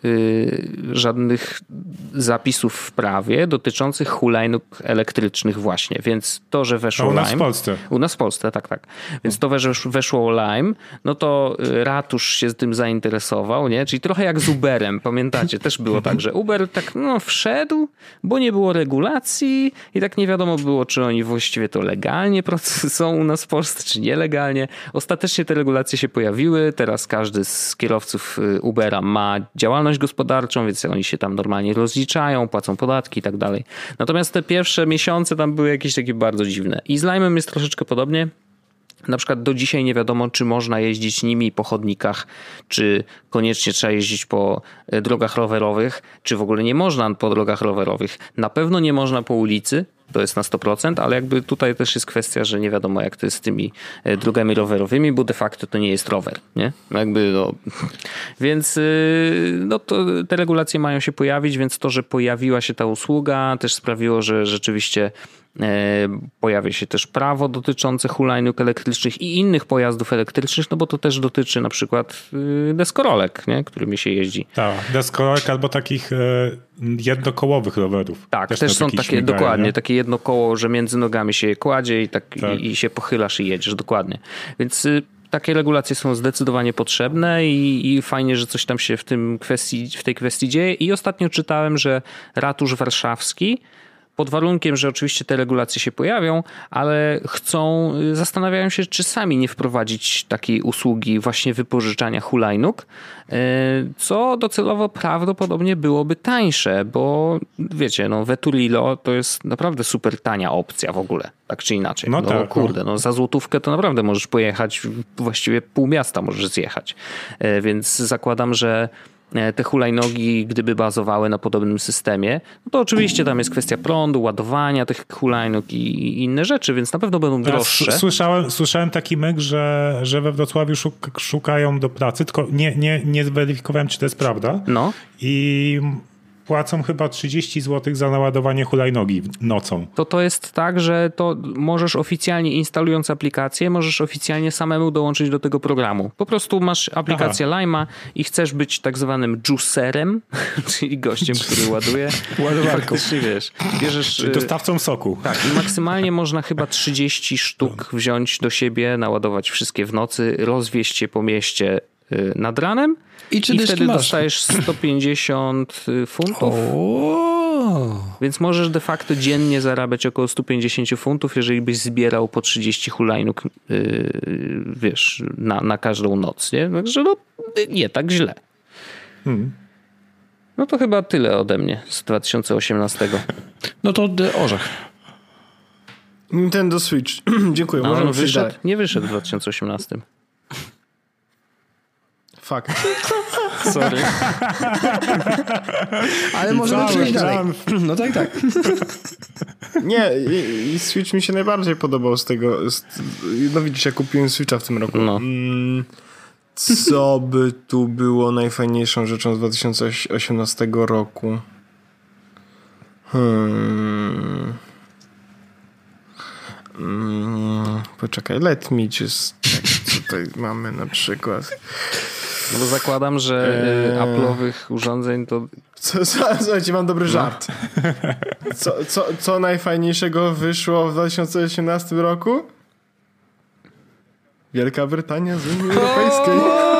żadnych zapisów w prawie dotyczących hulajnóg elektrycznych właśnie, więc to, że weszło A u nas Lime, w Polsce. U nas w Polsce, tak, tak. Więc to, że weszło Lime, no to ratusz się tym zainteresował, nie? Czyli trochę jak z Uberem, pamiętacie? Też było tak, że Uber tak no wszedł, bo nie było regulacji i tak nie wiadomo było, czy oni właściwie to legalnie są u nas w Polsce, czy nielegalnie. Ostatecznie te regulacje się pojawiły, teraz każdy z kierowców Ubera ma działalność gospodarczą, więc oni się tam normalnie rozliczają, płacą podatki i tak dalej. Natomiast te pierwsze miesiące tam były jakieś takie bardzo dziwne. I z Lime'em jest troszeczkę podobnie. Na przykład do dzisiaj nie wiadomo, czy można jeździć nimi po chodnikach, czy koniecznie trzeba jeździć po drogach rowerowych, czy w ogóle nie można po drogach rowerowych. Na pewno nie można po ulicy, to jest na sto procent, ale jakby tutaj też jest kwestia, że nie wiadomo jak to jest z tymi drogami rowerowymi, bo de facto to nie jest rower, nie? Jakby no. Więc no to te regulacje mają się pojawić, więc to, że pojawiła się ta usługa też sprawiło, że rzeczywiście pojawia się też prawo dotyczące hulajnóg elektrycznych i innych pojazdów elektrycznych, no bo to też dotyczy na przykład deskorolek, nie? Którymi się jeździ. Tak, deskorolek albo takich jednokołowych rowerów. Tak, też, też są takie, śmigają, dokładnie, nie? Takie jedno koło, że między nogami się je kładzie i, tak, tak. I, i się pochylasz i jedziesz, dokładnie. Więc takie regulacje są zdecydowanie potrzebne i, i fajnie, że coś tam się w, tym kwestii, w tej kwestii dzieje. I ostatnio czytałem, że ratusz warszawski pod warunkiem, że oczywiście te regulacje się pojawią, ale chcą, zastanawiają się, czy sami nie wprowadzić takiej usługi właśnie wypożyczania hulajnóg, co docelowo prawdopodobnie byłoby tańsze, bo wiecie, no Veturilo to jest naprawdę super tania opcja w ogóle, tak czy inaczej. No, no tak, kurde, no za złotówkę to naprawdę możesz pojechać, właściwie pół miasta możesz zjechać, więc zakładam, że te hulajnogi, gdyby bazowały na podobnym systemie, no to oczywiście tam jest kwestia prądu, ładowania tych hulajnóg i inne rzeczy, więc na pewno będą droższe. Słyszałem, słyszałem taki myk, że, że we Wrocławiu szuk, szukają do pracy, tylko nie, nie, nie zweryfikowałem, czy to jest prawda. No. I płacą chyba trzydzieści złotych za naładowanie hulajnogi nocą. To to jest tak, że to możesz oficjalnie instalując aplikację, możesz oficjalnie samemu dołączyć do tego programu. Po prostu masz aplikację Lime'a i chcesz być tak zwanym juicerem, czyli gościem, który ładuje. Ładowarką. Wiesz, bierzesz, czyli dostawcą soku. Tak, i maksymalnie można chyba trzydzieści sztuk wziąć do siebie, naładować wszystkie w nocy, rozwieźć je po mieście nad ranem. I, I wtedy masz? dostajesz sto pięćdziesiąt funtów. O, Więc możesz de facto dziennie zarabiać około sto pięćdziesiąt funtów, jeżeli byś zbierał po trzydzieści hulajnóg, yy, wiesz, na, na każdą noc, nie? Także no, nie tak źle. Hmm. No to chyba tyle ode mnie z dwa tysiące osiemnastego. No to orzech. Nintendo Switch. Dziękuję. No, Możemy wyszedł, nie wyszedł w dwa tysiące osiemnastym. Fuck. Sorry. Ale możemy przejść dalej. No tak, tak. Nie, i, i Switch mi się najbardziej podobał z tego. Z, no widzisz, ja kupiłem Switcha w tym roku. No. Mm, co by tu było najfajniejszą rzeczą z dwa tysiące osiemnastego roku? Hmm... Hmm, poczekaj, let me just check, co tutaj mamy na przykład. No bo zakładam, że eee... Apple'owych urządzeń to... Co, co, słuchajcie, mam dobry żart. Co, co, co najfajniejszego wyszło w dwa tysiące osiemnastym roku? Wielka Brytania z Unii Europejskiej.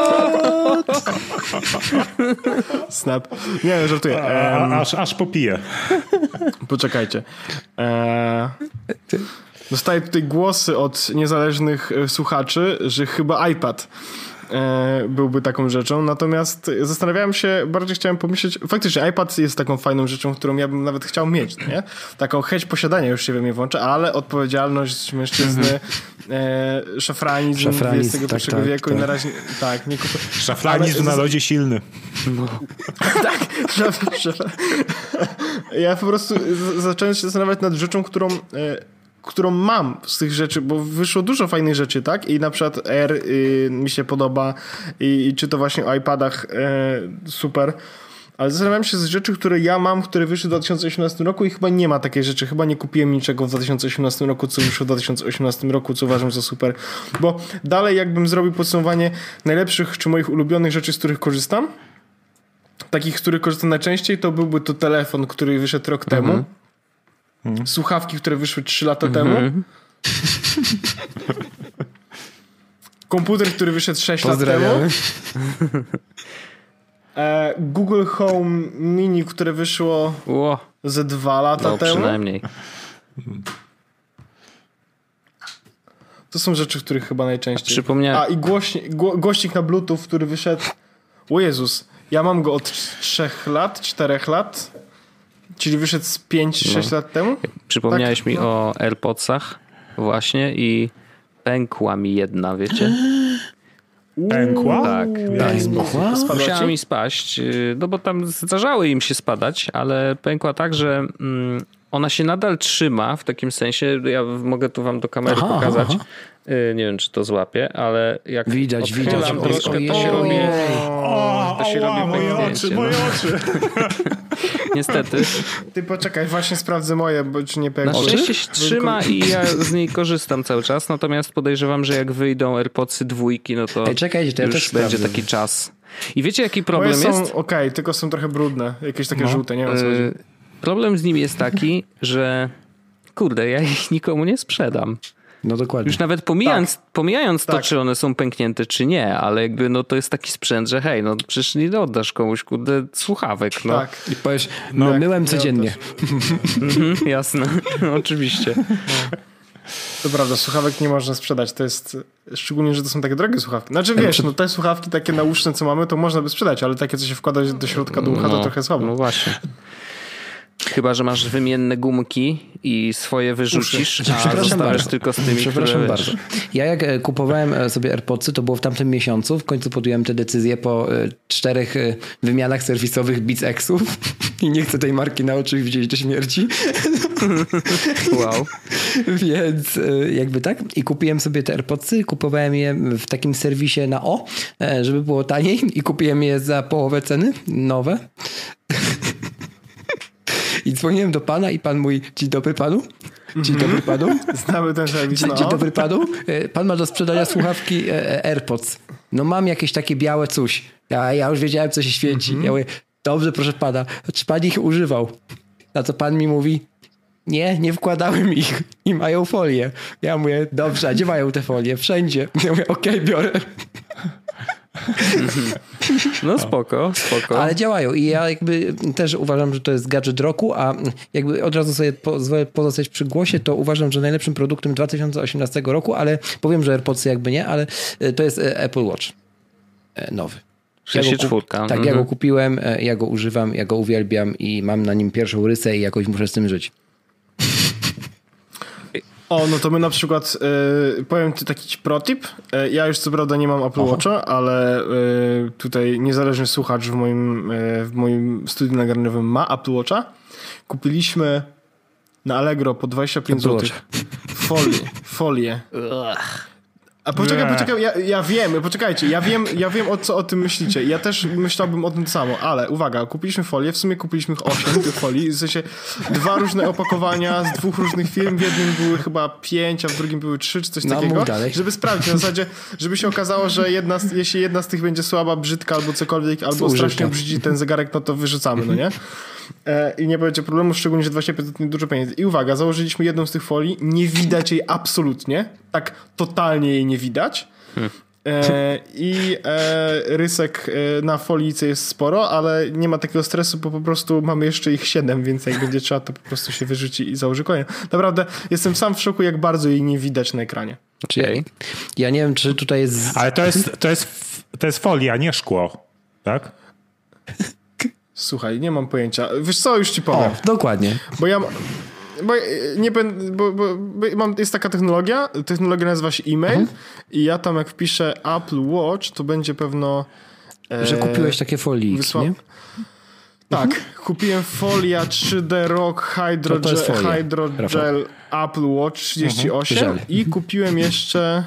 Snap. Nie, żartuję. Um, aż, aż popiję. Poczekajcie. Eee... Dostaję tutaj głosy od niezależnych słuchaczy, że chyba iPad e, byłby taką rzeczą. Natomiast zastanawiałem się, bardziej chciałem pomyśleć, faktycznie iPad jest taką fajną rzeczą, którą ja bym nawet chciał mieć, nie? Taką chęć posiadania już się we mnie włącza, ale odpowiedzialność mężczyzny, e, szafranizm, szafranizm dwudziestego pierwszego tak, wieku tak, i na razie tak, nie kupuję. Szafranizm na lodzie silny. No. Tak, szaf, szaf. Ja po prostu z, zacząłem się zastanawiać nad rzeczą, którą e, którą mam z tych rzeczy, bo wyszło dużo fajnych rzeczy, tak? I na przykład Air y, mi się podoba i, i czy to właśnie o iPadach y, super. Ale zastanawiam się z rzeczy, które ja mam, które wyszły w dwa tysiące osiemnastym roku i chyba nie ma takiej rzeczy. Chyba nie kupiłem niczego w dwa tysiące osiemnastym roku, co wyszło w dwa tysiące osiemnastym roku, co uważam za super. Bo dalej jakbym zrobił podsumowanie najlepszych czy moich ulubionych rzeczy, z których korzystam, takich, z których korzystam najczęściej, to byłby to telefon, który wyszedł rok mhm. temu. Hmm. Słuchawki, które wyszły trzy lata mm-hmm. temu. Komputer, który wyszedł sześć lat temu. E, Google Home Mini, które wyszło Ło. ze dwa lata no, temu. Przynajmniej. To są rzeczy, których chyba najczęściej. Przypomniałem. A i głośnik, gło, głośnik na Bluetooth, który wyszedł. O Jezus, ja mam go od trzech lat, czterech lat. Czyli wyszedł z pięć sześć no. lat temu? Przypomniałeś tak? mi no. o AirPodsach właśnie i pękła mi jedna, wiecie? Pękła? Tak. Pękła? Musiała mi spaść, no bo tam zdarzały im się spadać, ale pękła tak, że mm, ona się nadal trzyma w takim sensie, ja mogę tu wam do kamery aha, pokazać, aha. Nie wiem, czy to złapie, ale jak widać, widać. troszkę, to się robi o, to się o, robi moje pęknięcie. oczy, moje no. oczy. Niestety. Ty poczekaj, właśnie sprawdzę moje, bo czy nie pękło. Na szczęście się trzyma i ja z niej korzystam cały czas, natomiast podejrzewam, że jak wyjdą AirPodsy dwójki, no to Ej, czekajcie, to ja już też będzie sprawdzę. taki czas. I wiecie, jaki problem moje są jest? okej, okay, tylko są trochę brudne, jakieś takie no. żółte, nie wiem co chodzi. Problem z nimi jest taki, że kurde, ja ich nikomu nie sprzedam. No dokładnie. Już nawet pomijając, tak. pomijając to, tak. czy one są pęknięte, czy nie, ale jakby no to jest taki sprzęt, że hej, no przecież nie oddasz komuś kurde słuchawek. No. Tak. I powiesz, no, tak, myłem codziennie. mhm, jasne, oczywiście. No. To prawda, słuchawek nie można sprzedać, to jest, szczególnie, że to są takie drogie słuchawki. Znaczy wiesz, no te słuchawki takie nauszne, co mamy, to można by sprzedać, ale takie, co się wkłada do środka do ucha, no, to trochę słabo. No właśnie. Chyba, że masz wymienne gumki i swoje wyrzucisz, Uszy. a zostawiasz tylko z tymi, Przepraszam które bardzo. Ja jak kupowałem sobie AirPodsy, to było w tamtym miesiącu, w końcu podjąłem tę decyzję po czterech wymianach serwisowych Beats Exów i nie chcę tej marki na oczy widzieć do śmierci. Wow. Więc jakby tak. I kupiłem sobie te AirPodsy, kupowałem je w takim serwisie na O, żeby było taniej i kupiłem je za połowę ceny, nowe. I dzwoniłem do pana i pan mówi, dzień dobry panu. Dzień dobry panu. Znamy ten serwis. No. Dzień dobry panu. Pan ma do sprzedania słuchawki AirPods. No mam jakieś takie białe coś. Ja, ja już wiedziałem, co się świeci. Mm-hmm. Ja mówię, dobrze, proszę pana. Czy pan ich używał? Na co pan mi mówi, nie, nie wkładałem ich i mają folię. Ja mówię, dobrze, a gdzie mają te folie? Wszędzie. Ja mówię, okej, okay, biorę. No spoko, spoko. Ale działają i ja jakby też uważam, że to jest gadżet roku, a jakby od razu sobie pozwolę pozostać przy głosie, to uważam, że najlepszym produktem dwa tysiące osiemnastego roku, ale powiem, że AirPodsy jakby nie, ale to jest Apple Watch nowy. sześćdziesiąt cztery. Ja tak, mm-hmm. ja go kupiłem, ja go używam, ja go uwielbiam i mam na nim pierwszą rysę i jakoś muszę z tym żyć. O, no to my na przykład, y, powiem ci taki protip. Y, ja już co prawda nie mam Apple Watcha, ale y, tutaj niezależny słuchacz w moim, y, w moim studiu nagraniowym ma Apple Watcha. Kupiliśmy na Allegro po dwadzieścia pięć złotych folię. folię. A poczekaj, nie. poczekaj, ja, ja wiem, poczekajcie, ja wiem, ja wiem o co o tym myślicie. Ja też myślałbym o tym samo, ale uwaga, kupiliśmy folię, w sumie kupiliśmy osiem tych folii, w sensie dwa różne opakowania z dwóch różnych firm, w jednym były chyba pięć, a w drugim były trzy, czy coś no, takiego, żeby sprawdzić, na zasadzie, żeby się okazało, że jedna z, jeśli jedna z tych będzie słaba, brzydka albo cokolwiek, albo Służyka. strasznie brzydzi ten zegarek, no to wyrzucamy, no nie? E, I nie będzie problemu, szczególnie, że dwadzieścia pięć to dużo pieniędzy. I uwaga, założyliśmy jedną z tych folii, nie widać jej absolutnie, tak totalnie jej nie widać. Hmm. E, I e, rysek e, na folice jest sporo, ale nie ma takiego stresu, bo po prostu mamy jeszcze ich siedem, więc jak będzie trzeba, to po prostu się wyrzuci i założy kolejną. Naprawdę jestem sam w szoku, jak bardzo jej nie widać na ekranie. Czyli ja nie wiem, czy tutaj jest... Ale to jest, to jest, to jest folia, nie szkło, tak? Słuchaj, nie mam pojęcia. Wiesz co, już ci powiem. O, dokładnie. Bo ja... Bo nie będę, bo, bo, bo mam, jest taka technologia, technologia nazywa się e-mail mhm. i ja tam jak wpiszę Apple Watch, to będzie pewno... E, że kupiłeś takie folie, wysła... nie? Tak, mhm. kupiłem folia trzy D Rock Hydrogel, Hydrogel Apple Watch trzydzieści osiem mhm. i kupiłem jeszcze...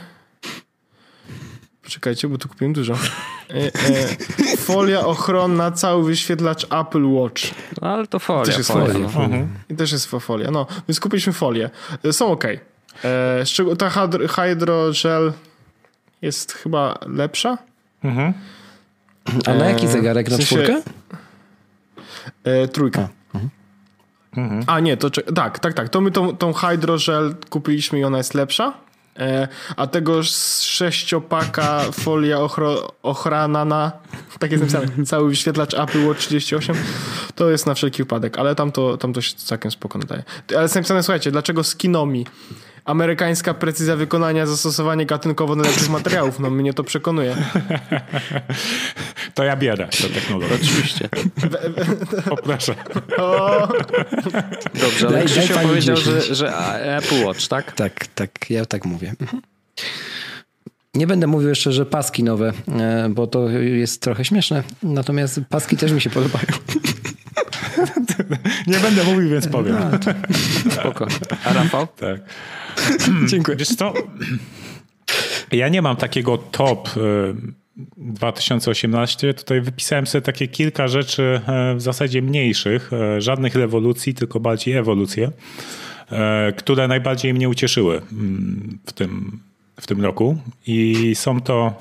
Poczekajcie, bo tu kupiłem dużo. E, e, folia ochronna, cały wyświetlacz Apple Watch. No, ale to folia. Też jest folia. folia. Mhm. I też jest folia. No, więc kupiliśmy folię. Są ok. E, ta Hydrogel jest chyba lepsza. Mhm. A na jaki zegarek? Na w sensie, czwórkę? E, trójka. A. Mhm. A nie, to tak, tak, tak. To my tą, tą Hydrogel kupiliśmy i ona jest lepsza. E, a tego sześciopaka folia ochro, ochranana, tak jest napisane, cały wyświetlacz Apple Watch trzydzieści osiem, to jest na wszelki wypadek, ale tam to, tam to się całkiem spoko nadaje. Ale jest napisane, słuchajcie, dlaczego Skinomi? Amerykańska precyzja wykonania, zastosowanie gatunkowo najlepszych materiałów. No mnie to przekonuje. To ja bierę tę technologię. Oczywiście. Poproszę. O. Dobrze, ale Krzysiu powiedział, że, że Apple Watch, tak? Tak, tak, ja tak mówię. Nie będę mówił jeszcze, że paski nowe, bo to jest trochę śmieszne. Natomiast paski też mi się podobają. Nie będę mówił, więc powiem. Spoko. A Rafał? Tak. Dziękuję. Wiesz co? Ja nie mam takiego top dwa tysiące osiemnaście. Tutaj wypisałem sobie takie kilka rzeczy w zasadzie mniejszych. Żadnych rewolucji, tylko bardziej ewolucje, które najbardziej mnie ucieszyły w tym, w tym roku. I są to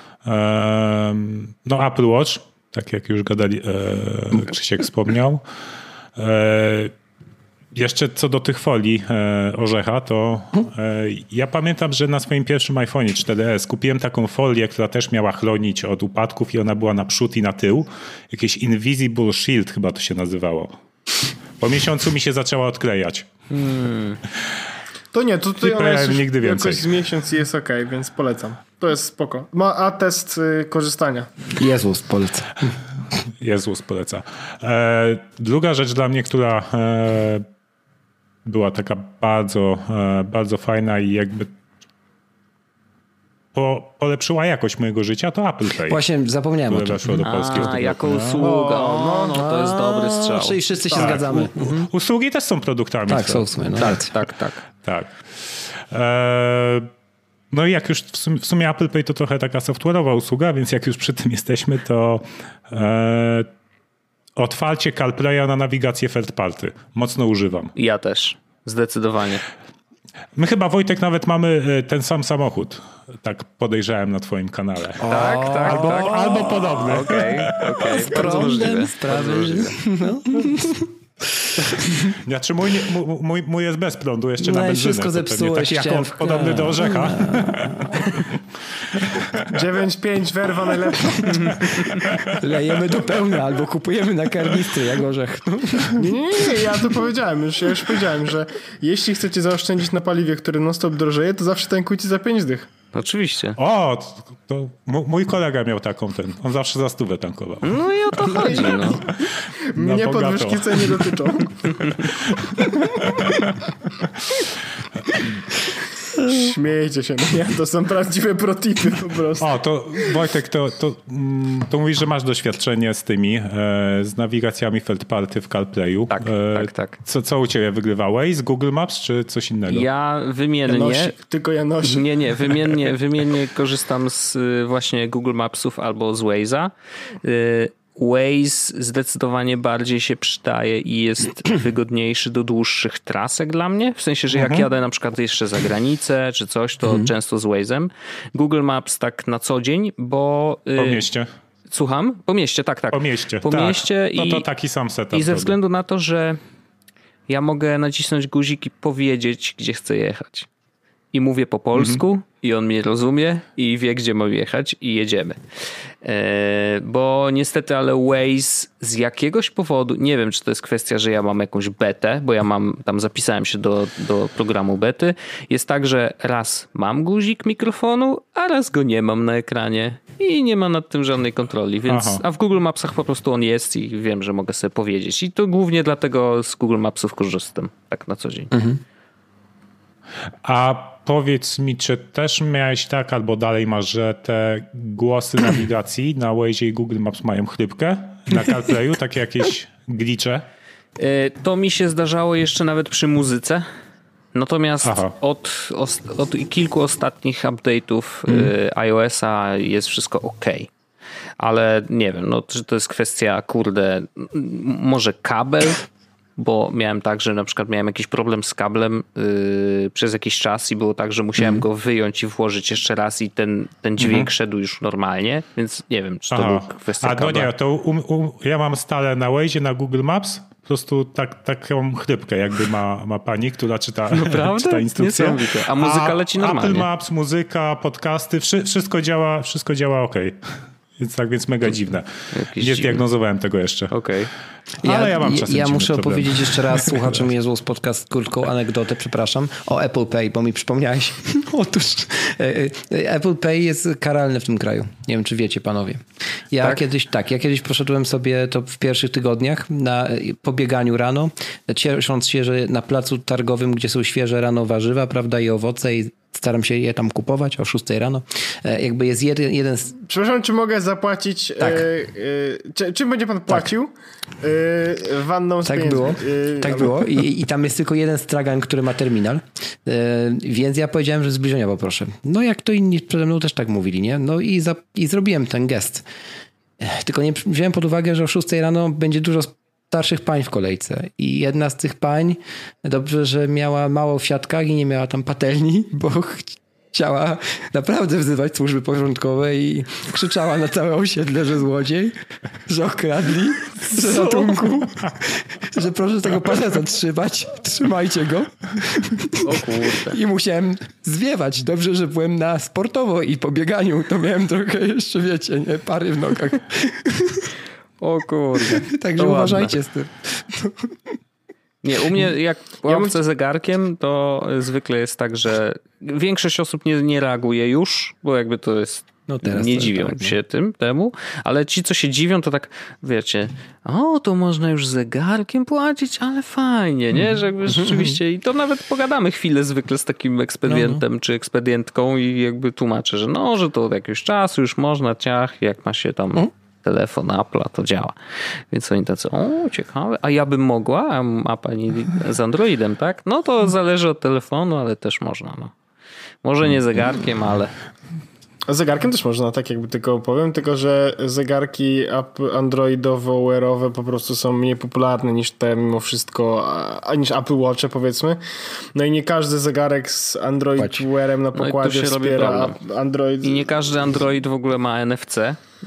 no, Apple Watch, tak jak już gadali, e, Krzysiek wspomniał. E, jeszcze co do tych folii e, orzecha, to e, ja pamiętam, że na swoim pierwszym iPhone'ie cztery S kupiłem taką folię, która też miała chronić od upadków i ona była na przód i na tył. Jakieś Invisible Shield chyba to się nazywało. Po miesiącu mi się zaczęła odklejać. Hmm. To nie, to tutaj ona jest nigdy więcej. Jakoś z miesiąc i jest ok, więc polecam. To jest spoko. Ma atest y, korzystania. Jezus poleca. Jezus poleca. E, druga rzecz dla mnie, która e, była taka bardzo, e, bardzo fajna i jakby po, polepszyła jakość mojego życia, to Apple Pay. Właśnie zapomniałem o tym. Weszło do Polski. A, jako usługa. O, no, no to jest dobry strzał. Czyli wszyscy się tak, zgadzamy. U, u, usługi też są produktami. Tak, są w sumie. No. Tak, tak, tak. tak. E, no i jak już w sumie, w sumie Apple Pay to trochę taka software'owa usługa, więc jak już przy tym jesteśmy, to e, otwarcie CarPlaya na nawigację third party. Mocno używam. Ja też. Zdecydowanie. My chyba, Wojtek, nawet mamy ten sam samochód. Tak podejrzewałem na twoim kanale. O, tak, tak. Albo, tak. albo podobny. Okej, okay, okej. Okay. Bardzo możliwe. Sprawy. No. Znaczy mój, mój, mój jest bez prądu, jeszcze no na benzynę. Wszystko zepsułeś. Taki jak on, podobny do orzecha. dziewięć pięć werwa najlepsza. Lejemy do pełna albo kupujemy na karnistry jak orzech. Nie, nie, nie, ja to powiedziałem już, ja już powiedziałem, że jeśli chcecie zaoszczędzić na paliwie, które non-stop drożeje, to zawsze tankujcie za pięć dych. Oczywiście. O, to, to mój kolega miał taką ten, on zawsze za stówę tankował. No i o to chodzi, no. Mnie podwyżki cen nie dotyczą. Śmiejcie się, no nie, to są prawdziwe protipy po prostu. O, to Wojtek, to, to, to mówisz, że masz doświadczenie z tymi, e, z nawigacjami third party w CarPlayu. Tak, e, tak, tak. Co, co u ciebie wyglądałeś? Z Google Maps czy coś innego? Ja wymiennie... Janosik, tylko Janosik. Nie, nie, wymiennie, wymiennie korzystam z właśnie Google Mapsów albo z Waze'a. Waze zdecydowanie bardziej się przydaje i jest wygodniejszy do dłuższych trasek dla mnie. W sensie, że jak mhm. jadę na przykład jeszcze za granicę czy coś, to mhm. często z Waze'em. Google Maps tak na co dzień, bo... Po mieście. Słucham? Po mieście, tak, tak. Po mieście, po tak. mieście no i, to taki sam setup. I ze względu na to, że ja mogę nacisnąć guzik i powiedzieć, gdzie chcę jechać. I mówię po polsku mhm. i on mnie rozumie i wie, gdzie mam jechać i jedziemy. E, bo niestety, ale Waze z jakiegoś powodu, nie wiem, czy to jest kwestia, że ja mam jakąś betę, bo ja mam, tam zapisałem się do, do programu bety. Jest tak, że raz mam guzik mikrofonu, a raz go nie mam na ekranie i nie ma nad tym żadnej kontroli. Więc, a w Google Mapsach po prostu on jest i wiem, że mogę sobie powiedzieć. I to głównie dlatego z Google Mapsów korzystam tak na co dzień. Mhm. A powiedz mi, czy też miałeś tak, albo dalej masz, że te głosy nawigacji na Waze i Google Maps mają chrypkę na CarPlayu, takie jakieś glitche? To mi się zdarzało jeszcze nawet przy muzyce. Natomiast od, od kilku ostatnich update'ów mm. iOS-a jest wszystko ok. Ale nie wiem, no, czy to jest kwestia, kurde, może kabel? Bo miałem tak, że na przykład miałem jakiś problem z kablem yy, przez jakiś czas i było tak, że musiałem mm. go wyjąć i włożyć jeszcze raz i ten, ten dźwięk mm-hmm. szedł już normalnie, więc nie wiem, czy to była kwestia A kabla. no nie, to um, um, ja mam stale na Waze, na Google Maps po prostu tak, taką chrypkę jakby ma, ma pani, która czyta, czyta instrukcję. Niesamowite. A muzyka A leci normalnie. Apple Maps, muzyka, podcasty, wszy, wszystko działa, wszystko działa ok. Więc tak, więc mega dziwne. Jakiś nie zdiagnozowałem tego jeszcze. Okej. Okay. Ale ja, ja mam czasem Ja muszę problem. opowiedzieć jeszcze raz słuchaczom Jezus podcast krótką anegdotę, przepraszam, o Apple Pay, bo mi przypomniałeś. Otóż Apple Pay jest karalny w tym kraju. Nie wiem, czy wiecie, panowie. Ja tak? kiedyś tak, ja kiedyś poszedłem sobie to w pierwszych tygodniach na pobieganiu rano, ciesząc się, że na placu targowym, gdzie są świeże rano warzywa, prawda, i owoce i staram się je tam kupować o szóstej rano. Jakby jest jeden... jeden z... Przepraszam, czy mogę zapłacić... Tak. E, e, czy, czym będzie pan płacił? Tak. E, wanną z Tak pieniędzmi. było. E, tak było. I, I tam jest tylko jeden stragan, który ma terminal. E, więc ja powiedziałem, że zbliżenia poproszę. No jak to inni przede mną też tak mówili, nie? No i, za, i zrobiłem ten gest. E, tylko nie wziąłem pod uwagę, że o szóstej rano będzie dużo starszych pań w kolejce. I jedna z tych pań, dobrze, że miała mało w siatkach i nie miała tam patelni, bo chciała naprawdę wzywać służby porządkowe i krzyczała na całe osiedle, że złodziej, że okradli, że ratunku, że proszę tego pana zatrzymać, trzymajcie go. O kurde. I musiałem zwiewać. Dobrze, że byłem na sportowo i po bieganiu, to miałem trochę jeszcze, wiecie, nie, pary w nogach. O kurde. Także to uważajcie ładne. Z tym. Nie, u mnie jak łapcę zegarkiem, to zwykle jest tak, że większość osób nie, nie reaguje już, bo jakby to jest, no nie to dziwią tak, się no. tym, temu, ale ci, co się dziwią, to tak, wiecie, o, to można już zegarkiem płacić, ale fajnie, nie, że jakby rzeczywiście, i to nawet pogadamy chwilę zwykle z takim ekspedientem no, no. czy ekspedientką i jakby tłumaczę, że no, że to od jakiegoś czasu już można, ciach, jak ma się tam... Hmm? telefon Apple'a, to działa. Więc oni tacy, o, ciekawe, a ja bym mogła, a ma pani z Androidem, tak? No to zależy od telefonu, ale też można, no. Może nie zegarkiem, ale... Zegarkiem też można, tak jakby tylko powiem, tylko że zegarki androidowo-wearowe po prostu są mniej popularne niż te mimo wszystko, a niż Apple Watche powiedzmy. No i nie każdy zegarek z Android Wearem na pokładzie no wspiera Android. I nie każdy Android w ogóle ma N F C.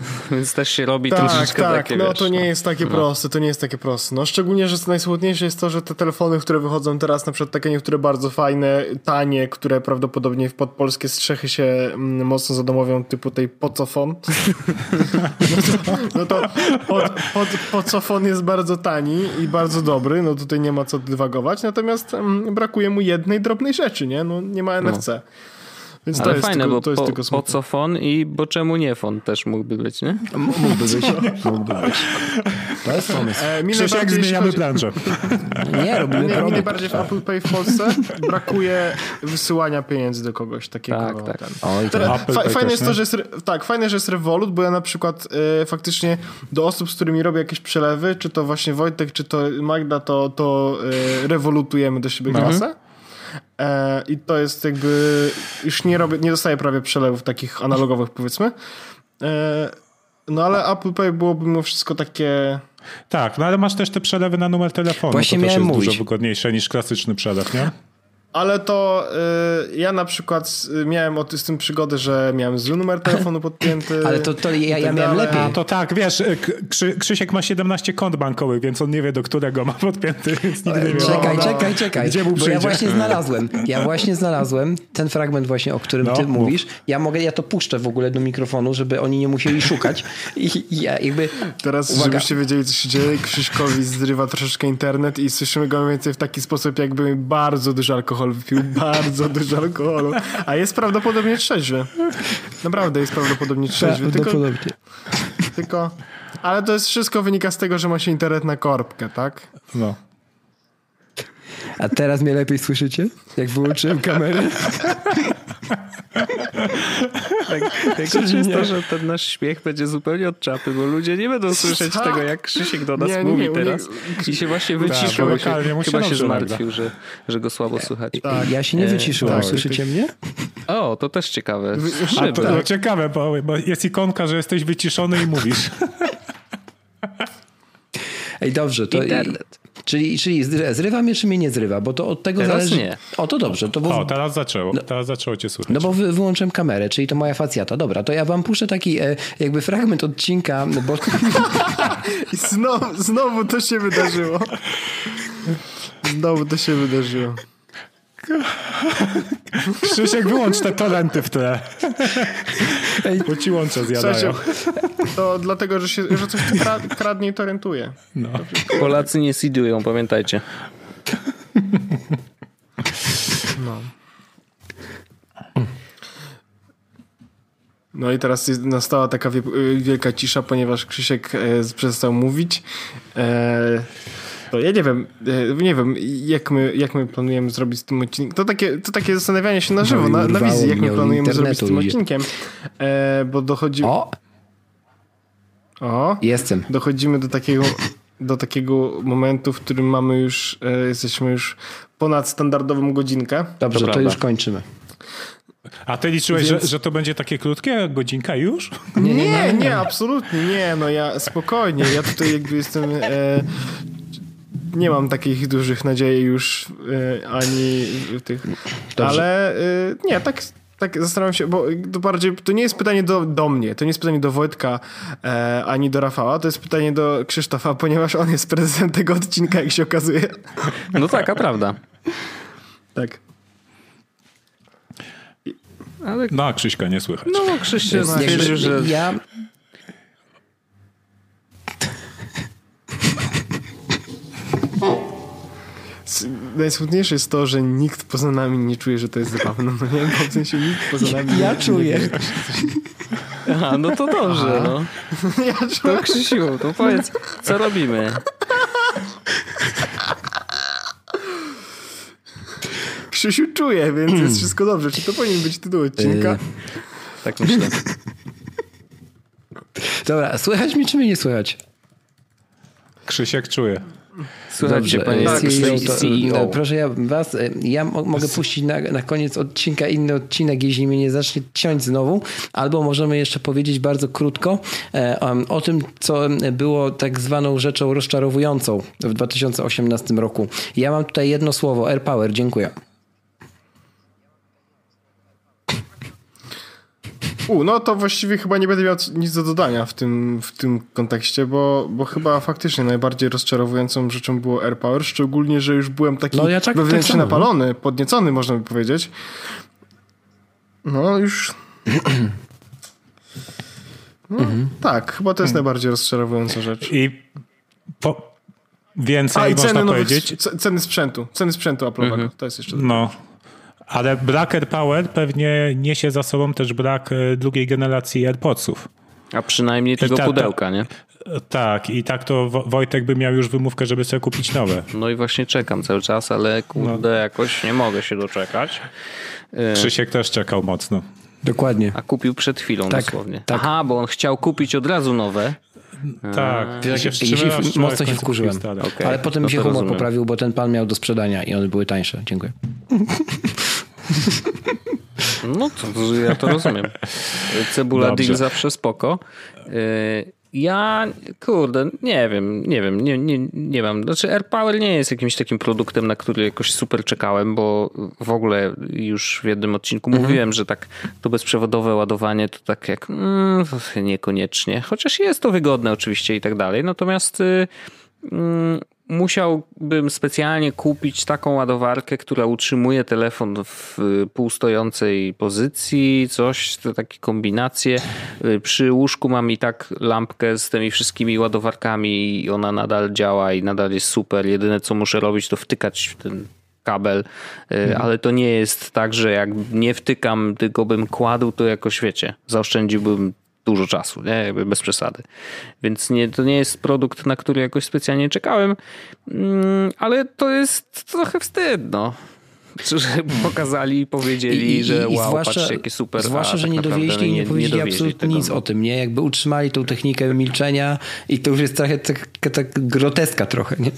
Więc też się robi tak, troszeczkę tak, takie, no wiesz, to nie jest takie no. proste, to nie jest takie proste. No szczególnie, że najsmutniejsze jest to, że te telefony, które wychodzą teraz, na przykład takie niektóre bardzo fajne, tanie, które prawdopodobnie pod polskie strzechy się mm, mocno zadomowią, typu tej Pocofon. no to, no to pod, pod, Pocofon jest bardzo tani i bardzo dobry, no tutaj nie ma co dywagować, natomiast mm, brakuje mu jednej drobnej rzeczy, nie? No nie ma N F C. No. Więc ale to jest fajne, tylko, bo to jest po, tylko po co fon i bo czemu nie fon też mógłby być, nie? Mógłby być. Mógłby być. To jest pomysł. E, mi Krzysiek, najbardziej, zmieniamy chodzi... planszę. Nie, robimy Nie, mi problem. najbardziej w Apple Pay w Polsce brakuje wysyłania pieniędzy do kogoś takiego. Tak, tak. Ten. Oj, to Teraz, Apple fa- Pay fajne też, jest to, że jest, tak, fajne, że jest Revolut, bo ja na przykład e, faktycznie do osób, z którymi robię jakieś przelewy, czy to właśnie Wojtek, czy to Magda, to, to e, revolutujemy do siebie Mhm. kasę. E, I to jest jakby, już nie robię, nie dostaję prawie przelewów takich analogowych, powiedzmy. E, no ale Apple Pay byłoby mimo wszystko takie... Tak, no ale masz też te przelewy na numer telefonu. Właśnie to też miałem jest mówić. dużo wygodniejsze niż klasyczny przelew, nie? Ale to y, ja na przykład y, miałem o, z tym przygodę, że miałem zły numer telefonu podpięty. Ale to, to ja, i ja tak miałem dalej. lepiej. A to tak, wiesz, Krzy, Krzysiek ma siedemnaście kont bankowych, więc on nie wie, do którego ma podpięty, więc nigdy nie wie. Czekaj, no. czekaj, czekaj. Gdzie mu bo ja przyjdzie? właśnie znalazłem. Ja właśnie znalazłem ten fragment właśnie, o którym No, ty mów. mówisz. Ja mogę, ja to puszczę w ogóle do mikrofonu, żeby oni nie musieli szukać. I, i ja jakby... Teraz, Uwaga. żebyście wiedzieli, co się dzieje, Krzyśkowi zrywa troszeczkę internet i słyszymy go mniej więcej w taki sposób, jakby bardzo dużo alkoholu wypił, bardzo dużo alkoholu, a jest prawdopodobnie trzeźwy. Naprawdę jest prawdopodobnie trzeźwy, tylko, Prawdopodobnie. tylko... Ale to jest wszystko wynika z tego, że ma się internet na korbkę, tak? No. A teraz mnie lepiej słyszycie? Jak wyłączyłem kamerę? Tak, jak jest to, że ten nasz śmiech będzie zupełnie od czapy, bo ludzie nie będą słyszeć Tak. tego, jak Krzysiek do nas Nie, nie, mówi nie, nie. teraz. I się właśnie Tak, wyciszył, bo bo się, lokalnie mu się chyba się dobrze zmartwił, że, że go słabo słychać. Tak. Ja się nie wyciszyłem. tak. Słyszycie mnie? O, to też ciekawe. A Szyby. to no, ciekawe, bo, bo jest ikonka, że jesteś wyciszony i mówisz. Ej, dobrze. To Internet. Czyli, czyli zry- zrywa mnie, czy mnie nie zrywa? Bo to od tego Teraz zależy... nie. O, to dobrze. To bo... O, teraz zaczęło. Teraz zaczęło cię słychać. No bo wy, wyłączyłem kamerę, czyli to moja facjata. Dobra, to ja wam puszczę taki e, jakby fragment odcinka, bo... I znowu, znowu to się wydarzyło. Znowu to się wydarzyło. Krzysiek, wyłącz te torenty w tle. Ej, Bo ci łącze zjadają. Słuchajcie, to dlatego, że, się, że coś tu kra- kradnie i to rentuje. No. Polacy nie seedują, pamiętajcie. No. No i teraz jest, nastała taka wie, wielka cisza, ponieważ Krzysiek e, przestał mówić. E, to ja nie wiem, e, nie wiem, jak my, jak my planujemy zrobić z tym odcinkiem. To takie, to takie zastanawianie się na żywo, No i na, na urwało wizji, jak my mnie od planujemy zrobić z tym internetu, ludzie. odcinkiem. E, bo dochodzi... o, O, jestem. dochodzimy do takiego, do takiego momentu, w którym mamy już, e, jesteśmy już ponad standardową godzinkę. Dobrze, To to, prawda. już kończymy. A ty liczyłeś, Więc- że, że to będzie takie krótkie, jak godzinka już? Nie, nie, nie, absolutnie nie. No ja spokojnie, ja tutaj jakby jestem... E, nie mam takich dużych nadziei już e, ani w tych... Dobrze. Ale e, nie, tak... Tak zastanawiam się, bo to bardziej, to nie jest pytanie do, do mnie, to nie jest pytanie do Wojtka e, ani do Rafała, to jest pytanie do Krzysztofa, ponieważ on jest prezentem tego odcinka, jak się okazuje. No taka prawda. Tak. Ale No, a Krzyśka nie słychać. no, Krzyś się Jakby stwierdził, że Ja... S- Najsmutniejsze jest to, że nikt poza nami nie czuje, że to jest zabawne. No nie, bo w sensie nikt poza nami Ja nie, czuję. Nie, aha, no to dobrze, no. ja To czuję. Krzysiu, to powiedz, co robimy? Krzysiu czuje, więc jest wszystko dobrze. Czy to powinien być tytuł odcinka? Yy. Tak myślę. Dobra, słychać mnie, czy mnie nie słychać? Krzysiek czuje. Słuchajcie, Dobrze, panie e, tak, C E O, C to, E no, O. proszę ja was, e, ja mo- mogę puścić na, na koniec odcinka inny odcinek, jeśli mnie nie zacznie ciąć znowu, albo możemy jeszcze powiedzieć bardzo krótko e, um, o tym, co było tak zwaną rzeczą rozczarowującą w dwa tysiące osiemnastym roku. Ja mam tutaj jedno słowo, AirPower, dziękuję. U, no to właściwie chyba nie będę miał nic do dodania w tym, w tym kontekście, bo, bo chyba faktycznie najbardziej rozczarowującą rzeczą było AirPower, szczególnie, że już byłem taki no ja tak, wewnętrznie tak napalony, podniecony, można by powiedzieć. No już... No, mhm. Tak, chyba to jest mhm. najbardziej rozczarowująca rzecz. I po... więcej A, i można ceny powiedzieć. Nowych, ceny sprzętu, ceny sprzętu Apple'owego, mhm. to jest jeszcze... No. Ale brak AirPower pewnie niesie za sobą też brak drugiej generacji AirPodsów. A przynajmniej tego ta, pudełka, nie? Tak, i tak to Wojtek by miał już wymówkę, żeby sobie kupić nowe. No i właśnie czekam cały czas, ale kurde, no. jakoś nie mogę się doczekać. Krzysiek też czekał mocno. Dokładnie. A kupił przed chwilą tak, dosłownie. Tak. Aha, bo on chciał kupić od razu nowe. Tak, ja się, się mocno się wkurzyłem, okay. ale potem no mi się humor rozumiem. poprawił, bo ten pan miał do sprzedania i one były tańsze. Dziękuję. No to ja to rozumiem. Cebula Dobrze. deal zawsze spoko. Ja, kurde, nie wiem, nie wiem, nie, nie, nie wiem. Znaczy AirPower nie jest jakimś takim produktem, na który jakoś super czekałem, bo w ogóle już w jednym odcinku mhm. mówiłem, że tak to bezprzewodowe ładowanie to tak jak mm, niekoniecznie. Chociaż jest to wygodne oczywiście i tak dalej. Natomiast y, y, musiałbym specjalnie kupić taką ładowarkę, która utrzymuje telefon w półstojącej pozycji, coś, to takie kombinacje. Przy łóżku mam i tak lampkę z tymi wszystkimi ładowarkami i ona nadal działa i nadal jest super. Jedyne co muszę robić to wtykać w ten kabel, mhm. ale to nie jest tak, że jak nie wtykam, tylko bym kładł, to jakoś wiecie, zaoszczędziłbym dużo czasu, nie? Jakby bez przesady. Więc nie, to nie jest produkt, na który jakoś specjalnie czekałem, ale to jest trochę wstyd, no. Że pokazali i powiedzieli, I, że i, wow, zwłaszcza, patrzcie, jakie super. Zwłaszcza, a, że tak nie dowieźli i nie, nie powiedzieli nie absolutnie tego. nic o tym, nie? Jakby utrzymali tą technikę milczenia i to już jest trochę taka tak groteska trochę, nie?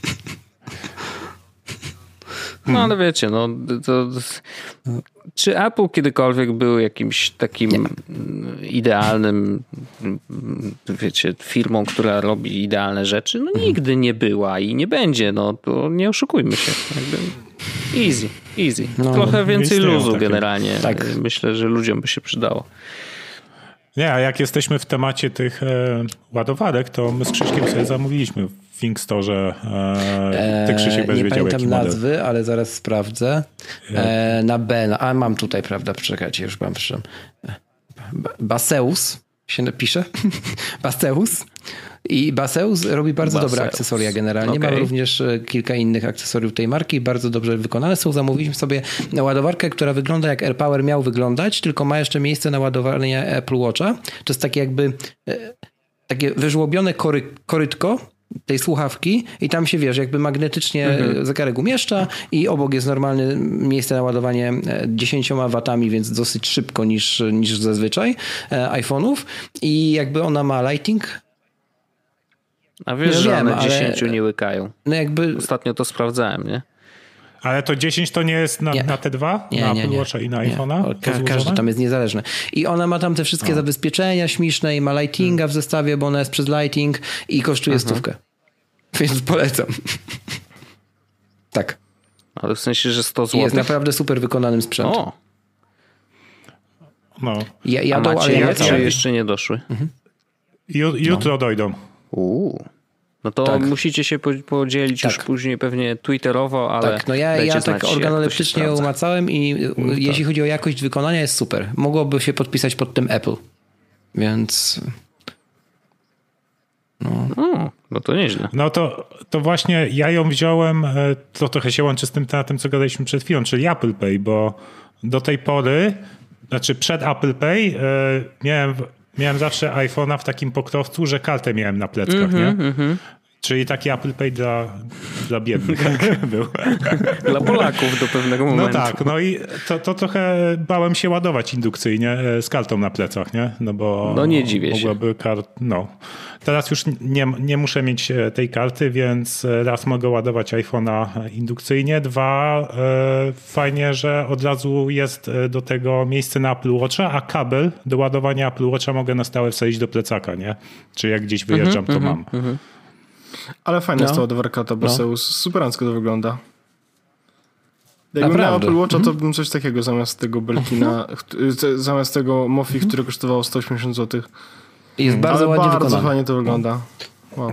No ale wiecie, no to, to, czy Apple kiedykolwiek był jakimś takim nie. idealnym, wiecie, firmą, która robi idealne rzeczy? No nigdy nie była i nie będzie, no to nie oszukujmy się. Jakby easy, easy. No, Trochę więcej luzu takie. generalnie. Tak. Myślę, że ludziom by się przydało. Nie, a jak jesteśmy w temacie tych e, ładowarek, to my z Krzyśkiem sobie zamówiliśmy w ThinkStore. E, ty Krzysiek będziesz wiedział, jaki Nie pamiętam nazwy, model. ale zaraz sprawdzę. E, na B, a mam tutaj, prawda, czekajcie, już mam przyszedłem. Baseus się napisze. Baseus. I Baseus robi bardzo Baseus. dobre akcesoria generalnie. Okay. Mam również kilka innych akcesoriów tej marki, bardzo dobrze wykonane są. Zamówiliśmy sobie ładowarkę, która wygląda jak AirPower miał wyglądać, tylko ma jeszcze miejsce na ładowanie Apple Watcha. To jest takie jakby takie wyżłobione kory, korytko tej słuchawki i tam się, wiesz, jakby magnetycznie mhm. zegarek umieszcza i obok jest normalne miejsce na ładowanie dziesięcioma watami, więc dosyć szybko niż, niż zazwyczaj iPhone'ów i jakby ona ma lighting. A wiesz, no, że wiem, one dziesięciu ale... nie łykają. No jakby... Ostatnio to sprawdzałem, nie? Ale to dziesięć to nie jest na, na te dwa? Nie, na nie, Apple Watcha i na iPhone'a? Ka- każdy tam jest niezależny. I ona ma tam te wszystkie o. zabezpieczenia śmieszne i ma lightinga hmm. w zestawie, bo ona jest przez lighting i kosztuje Aha. stówkę. Więc polecam. Tak. Ale w sensie, że sto złotych? Jest naprawdę super wykonanym sprzętem. O. No. Ja, ja A do, macie ale je, czy jeszcze nie doszły? Mhm. Jutro no. dojdą. Uuu. No to tak. musicie się podzielić tak. już później pewnie twitterowo, ale tak, no ja, ja tak organoleptycznie umacałem i no jeśli tak. chodzi o jakość wykonania jest super. Mogłoby się podpisać pod tym Apple. Więc... No, no, no to nieźle. No to, to właśnie ja ją wziąłem, to trochę się łączy z tym tematem, co gadaliśmy przed chwilą, czyli Apple Pay, bo do tej pory, znaczy przed Apple Pay miałem... Miałem zawsze iPhone'a w takim pokrowcu, że kartę miałem na pleckach, mm-hmm, nie? Mm-hmm. Czyli taki Apple Pay dla, dla biednych był. Dla Polaków do pewnego momentu. No tak, no i to, to trochę bałem się ładować indukcyjnie z kartą na plecach, nie? No bo no nie dziwię mogłaby się. Kart, no. Teraz już nie, nie muszę mieć tej karty, więc raz mogę ładować iPhone'a indukcyjnie, dwa e, fajnie, że od razu jest do tego miejsce na Apple Watcha, a kabel do ładowania Apple Watcha mogę na stałe wsadzić do plecaka, nie? Czy jak gdzieś wyjeżdżam, mm-hmm, to mam. Mm-hmm. Ale fajna no. jest ta ładowarka, ta Baseus. No. Superancko to wygląda. Jakbym miał Apple Watcha, to bym coś takiego zamiast tego Belkina, zamiast tego Mofi, które kosztowało sto osiemdziesiąt złotych. I jest bardzo Ale ładnie bardzo wykonane. fajnie to wygląda. Wow.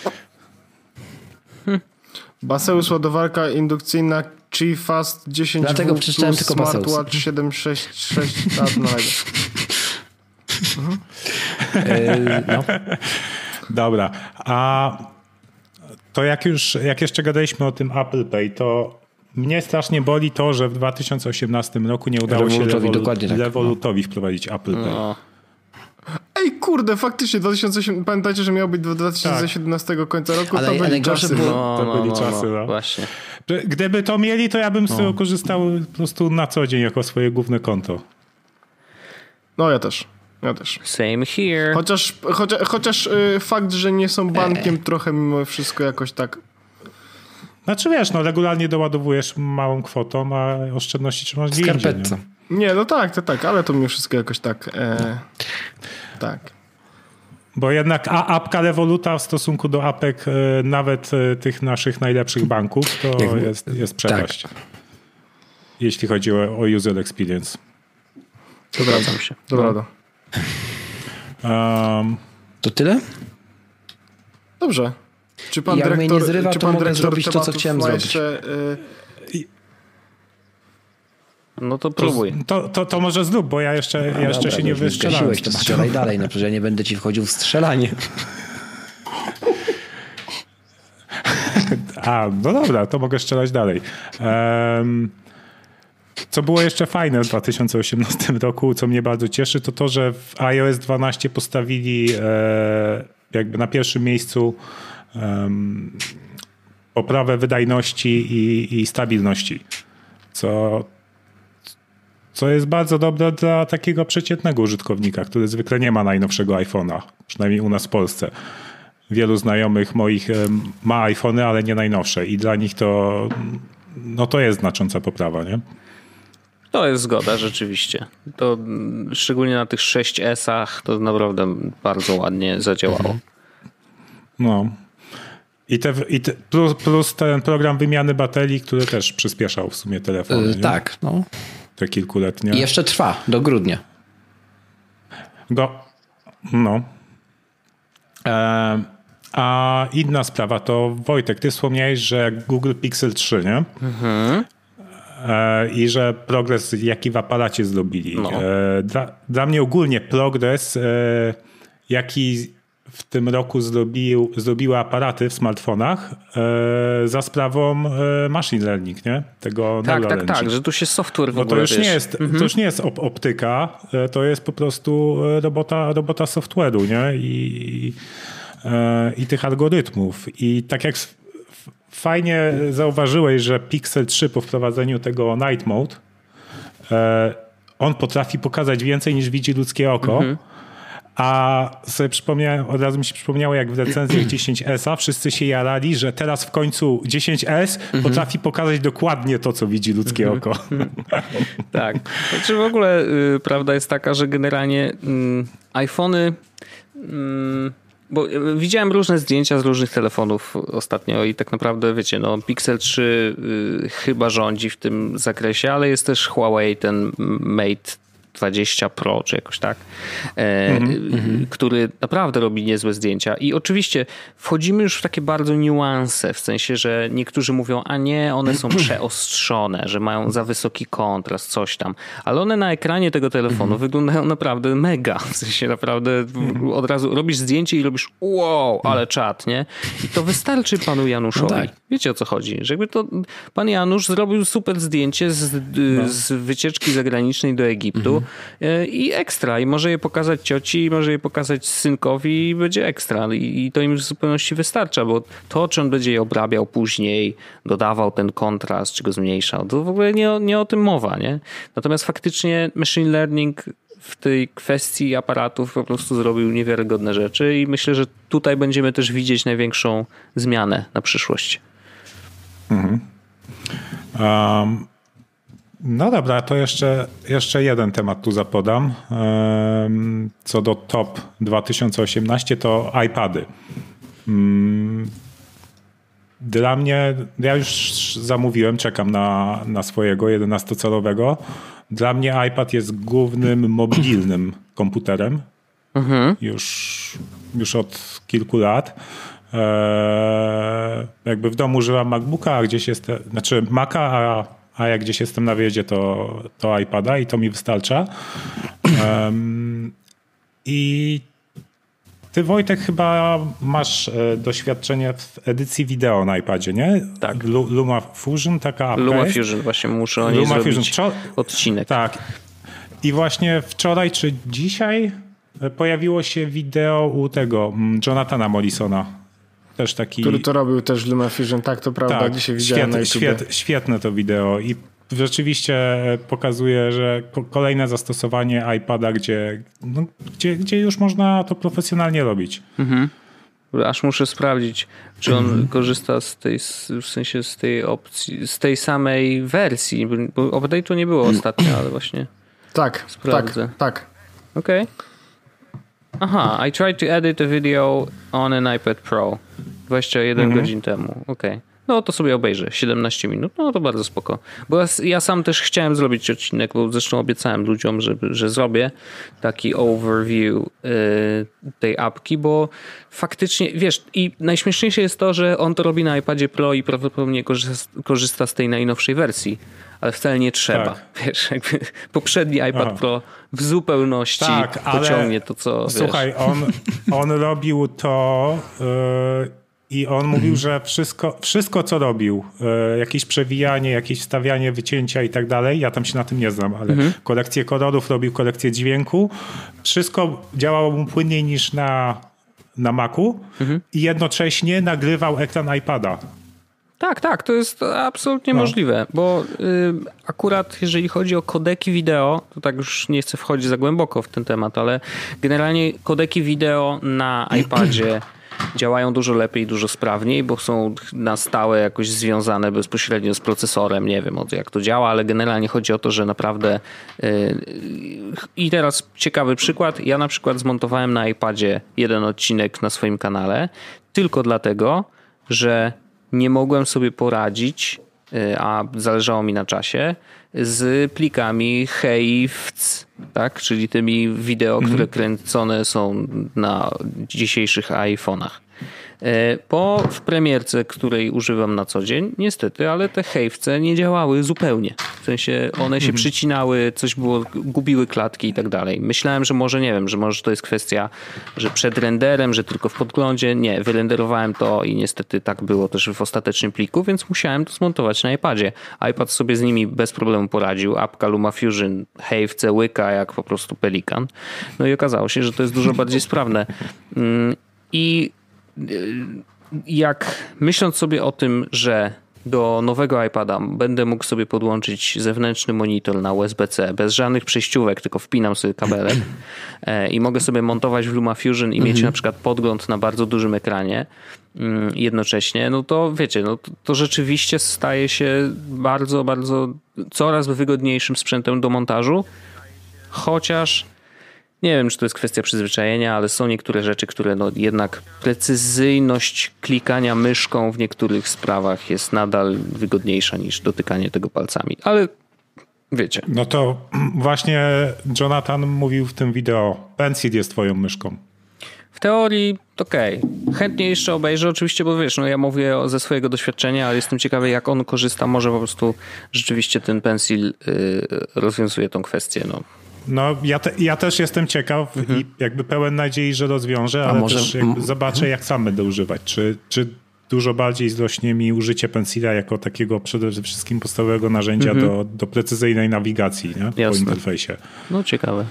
Baseus, ładowarka indukcyjna Qi Fast dziesięć W Dlatego przeczytałem plus tylko Baseus. Smartwatch siedem sześć sześć lat na razie. Mhm. Yy, no. Dobra, a to jak już, jak jeszcze gadaliśmy o tym Apple Pay, to mnie strasznie boli to, że w dwa tysiące osiemnastym roku nie udało się Revolut, tak. Revolutowi wprowadzić Apple Pay. No. Ej, kurde, faktycznie, dwa tysiące osiemnastym, pamiętajcie, że miał być do dwa tysiące siedemnastego tak. końca roku, ale, to byli czasy. Było... No, to no, byli no, czasy, no, no. Właśnie. Gdyby to mieli, to ja bym z tego no. korzystał po prostu na co dzień jako swoje główne konto. No, ja też. Ja też. Same here. Chociaż, chociaż, chociaż y, fakt, że nie są bankiem, eee. trochę mimo wszystko jakoś tak... Znaczy wiesz, no regularnie doładowujesz małą kwotą, a oszczędności trzymasz gdzie indziej. Nie? nie, no tak, to tak, ale to mimo wszystko jakoś tak... E, tak. Bo jednak a, apka Revoluta w stosunku do apek e, nawet e, tych naszych najlepszych banków to Jak, jest, jest przepaść. Tak. Jeśli chodzi o, o user experience. Zgadzam się. Dobra. No. Um, to tyle? Dobrze. Czy pan Jak dyrektor, mnie nie zrywa, czy to pan mogę zrobić to, co chciałem zrobić. Jeszcze, y... No to próbuj. To, to, to, to może zrób, bo ja jeszcze, ja jeszcze dobra, się nie wystrzelałem. To strzelaj dalej, no przecież ja nie będę ci wchodził w strzelanie. A, no dobra, to mogę strzelać dalej. Um, co było jeszcze fajne w dwa tysiące osiemnastym roku, co mnie bardzo cieszy, to to, że w iOS dwanaście postawili e, jakby na pierwszym miejscu um, poprawę wydajności i, i stabilności, co, co jest bardzo dobre dla takiego przeciętnego użytkownika, który zwykle nie ma najnowszego iPhone'a, przynajmniej u nas w Polsce. Wielu znajomych moich ma iPhony, ale nie najnowsze i dla nich to, no to jest znacząca poprawa, nie? To jest zgoda, rzeczywiście. To szczególnie na tych sześć esach to naprawdę bardzo ładnie zadziałało. No. I, te, i te, plus, plus ten program wymiany baterii, który też przyspieszał w sumie telefony. Yy, tak, no. Te kilkuletnie. I jeszcze trwa do grudnia. Go. No. E, a inna sprawa to Wojtek, ty wspomniałeś, że Google Pixel trzy, nie? Mhm. E, I że progres jaki w aparacie zrobili. No. E, dla, dla mnie ogólnie progres e, jaki w tym roku zrobił, zrobiły aparaty w smartfonach e, za sprawą e, machine learning, nie? Tego tak, tak, tak, że tu się software w Bo ogóle, to już wiesz. nie jest, mhm. to już nie jest op- optyka, to jest po prostu robota, robota software'u, nie? I, e, i tych algorytmów. I tak jak fajnie zauważyłeś, że Pixel trzy po wprowadzeniu tego Night Mode e, on potrafi pokazać więcej niż widzi ludzkie oko. Mhm. A sobie przypomniałem, od razu mi się przypomniało, jak w recenzjach dziesięć S a wszyscy się jarali, że teraz w końcu dziesięć S mhm. potrafi pokazać dokładnie to, co widzi ludzkie mhm. oko. Tak. Znaczy w ogóle y, prawda jest taka, że generalnie y, iPhony... Y, bo widziałem różne zdjęcia z różnych telefonów ostatnio i tak naprawdę, wiecie, no Pixel trzy y, chyba rządzi w tym zakresie, ale jest też Huawei, ten Mate dwadzieścia Pro, czy jakoś tak, e, mm-hmm. który naprawdę robi niezłe zdjęcia. I oczywiście wchodzimy już w takie bardzo niuanse, w sensie, że niektórzy mówią, a nie, one są przeostrzone, że mają za wysoki kontrast, coś tam. Ale one na ekranie tego telefonu mm-hmm. wyglądają naprawdę mega. W sensie naprawdę mm-hmm. od razu robisz zdjęcie i robisz wow, ale czad, nie? I to wystarczy panu Januszowi. No tak. Wiecie, o co chodzi? Że jakby to pan Janusz zrobił super zdjęcie z, no. z wycieczki zagranicznej do Egiptu mm-hmm. i ekstra. I może je pokazać cioci, i może je pokazać synkowi i będzie ekstra. I, i to im w zupełności wystarcza, bo to, czy on będzie je obrabiał później, dodawał ten kontrast, czy go zmniejszał, to w ogóle nie, nie o tym mowa, nie? Natomiast faktycznie machine learning w tej kwestii aparatów po prostu zrobił niewiarygodne rzeczy i myślę, że tutaj będziemy też widzieć największą zmianę na przyszłość. Mhm. Um, no dobra, to jeszcze, jeszcze jeden temat tu zapodam. Um, co do top dwa tysiące osiemnaście to iPady. Um, dla mnie, ja już zamówiłem, czekam na, na swojego jedenastocalowego. Dla mnie iPad jest głównym mobilnym komputerem. Mhm. Już, już od kilku lat. Eee, jakby w domu używam MacBooka, a gdzieś jest, znaczy Maca, a, a jak gdzieś jestem na wyjeździe, to, to iPada i to mi wystarcza. Eee, I ty, Wojtek, chyba masz e, doświadczenie w edycji wideo na iPadzie, nie? Tak. Lu, Luma Fusion, taka apka Luma jest? Fusion, właśnie muszę o niej Luma zrobić Fusion. odcinek. Tak. I właśnie wczoraj czy dzisiaj pojawiło się wideo u tego Jonathana Morrisona. Też taki... Który to robił też Luma Fusion, tak, to prawda, tak, dzisiaj widziałem na YouTube. Świet, świetne to wideo i rzeczywiście pokazuje, że kolejne zastosowanie iPada, gdzie, no, gdzie, gdzie już można to profesjonalnie robić. Mhm. Aż muszę sprawdzić, czy on mhm. korzysta z tej, w sensie z tej opcji, z tej samej wersji, bo update'u nie było ostatnio, ale właśnie tak, sprawdzę. Tak, tak. Okej. Okay. Aha, I tried to edit a video on an iPad Pro dwadzieścia jeden mhm. godzin temu. Okej. Okay. No to sobie obejrzę. siedemnaście minut. No to bardzo spoko. Bo ja, ja sam też chciałem zrobić odcinek, bo zresztą obiecałem ludziom, że, że zrobię taki overview y, tej apki, bo faktycznie, wiesz, i najśmieszniejsze jest to, że on to robi na iPadzie Pro i prawdopodobnie korzysta, korzysta z tej najnowszej wersji, ale wcale nie trzeba. Tak. Wiesz, jakby poprzedni iPad Aha. Pro w zupełności tak, pociągnie to, co słuchaj, wiesz. on, on robił to... Yy... I on mówił, że wszystko, wszystko co robił, e, jakieś przewijanie, jakieś wstawianie, wycięcia i tak dalej, ja tam się na tym nie znam, ale mhm. korekcję kolorów robił, korekcję dźwięku, wszystko działało mu płynniej niż na, na Macu mhm. i jednocześnie nagrywał ekran iPada. Tak, tak, to jest absolutnie no. możliwe, bo y, akurat jeżeli chodzi o kodeki wideo, to tak już nie chcę wchodzić za głęboko w ten temat, ale generalnie kodeki wideo na iPadzie działają dużo lepiej, dużo sprawniej, bo są na stałe jakoś związane bezpośrednio z procesorem. Nie wiem, jak to działa, ale generalnie chodzi o to, że naprawdę... Yy... I teraz ciekawy przykład. Ja na przykład zmontowałem na iPadzie jeden odcinek na swoim kanale tylko dlatego, że nie mogłem sobie poradzić, a zależało mi na czasie, z plikami HEIFC, tak? Czyli tymi wideo, mhm. które kręcone są na dzisiejszych iPhone'ach. Bo w premierce, której używam na co dzień, niestety, ale te HEIFC nie działały zupełnie. W sensie one się mhm. przycinały, coś było, gubiły klatki i tak dalej. Myślałem, że może, nie wiem, że może to jest kwestia, że przed renderem, że tylko w podglądzie. Nie, wyrenderowałem to i niestety tak było też w ostatecznym pliku, więc musiałem to zmontować na iPadzie. iPad sobie z nimi bez problemu poradził. Apka Luma Fusion, HEIFC łyka jak po prostu pelikan. No i okazało się, że to jest dużo bardziej sprawne. I jak myśląc sobie o tym, że do nowego iPada będę mógł sobie podłączyć zewnętrzny monitor na U S B C bez żadnych przejściówek, tylko wpinam sobie kabelek i mogę sobie montować w Luma Fusion i mhm. mieć na przykład podgląd na bardzo dużym ekranie jednocześnie, no to wiecie, no to, to rzeczywiście staje się bardzo, bardzo coraz wygodniejszym sprzętem do montażu, chociaż nie wiem, czy to jest kwestia przyzwyczajenia, ale są niektóre rzeczy, które no jednak precyzyjność klikania myszką w niektórych sprawach jest nadal wygodniejsza niż dotykanie tego palcami. Ale wiecie. No to właśnie Jonathan mówił w tym wideo, Pencil jest twoją myszką. W teorii okej. Okay. Chętnie jeszcze obejrzę oczywiście, bo wiesz, no ja mówię ze swojego doświadczenia, ale jestem ciekawy, jak on korzysta. Może po prostu rzeczywiście ten Pencil yy, rozwiązuje tą kwestię, no. No, ja, te, ja też jestem ciekaw mhm. i jakby pełen nadziei, że rozwiążę, ale może... też jakby zobaczę, jak sam będę używać. Czy, czy dużo bardziej zrośnie mi użycie Pencila jako takiego przede wszystkim podstawowego narzędzia mhm. do, do precyzyjnej nawigacji, nie? Po interfejsie. No, ciekawe.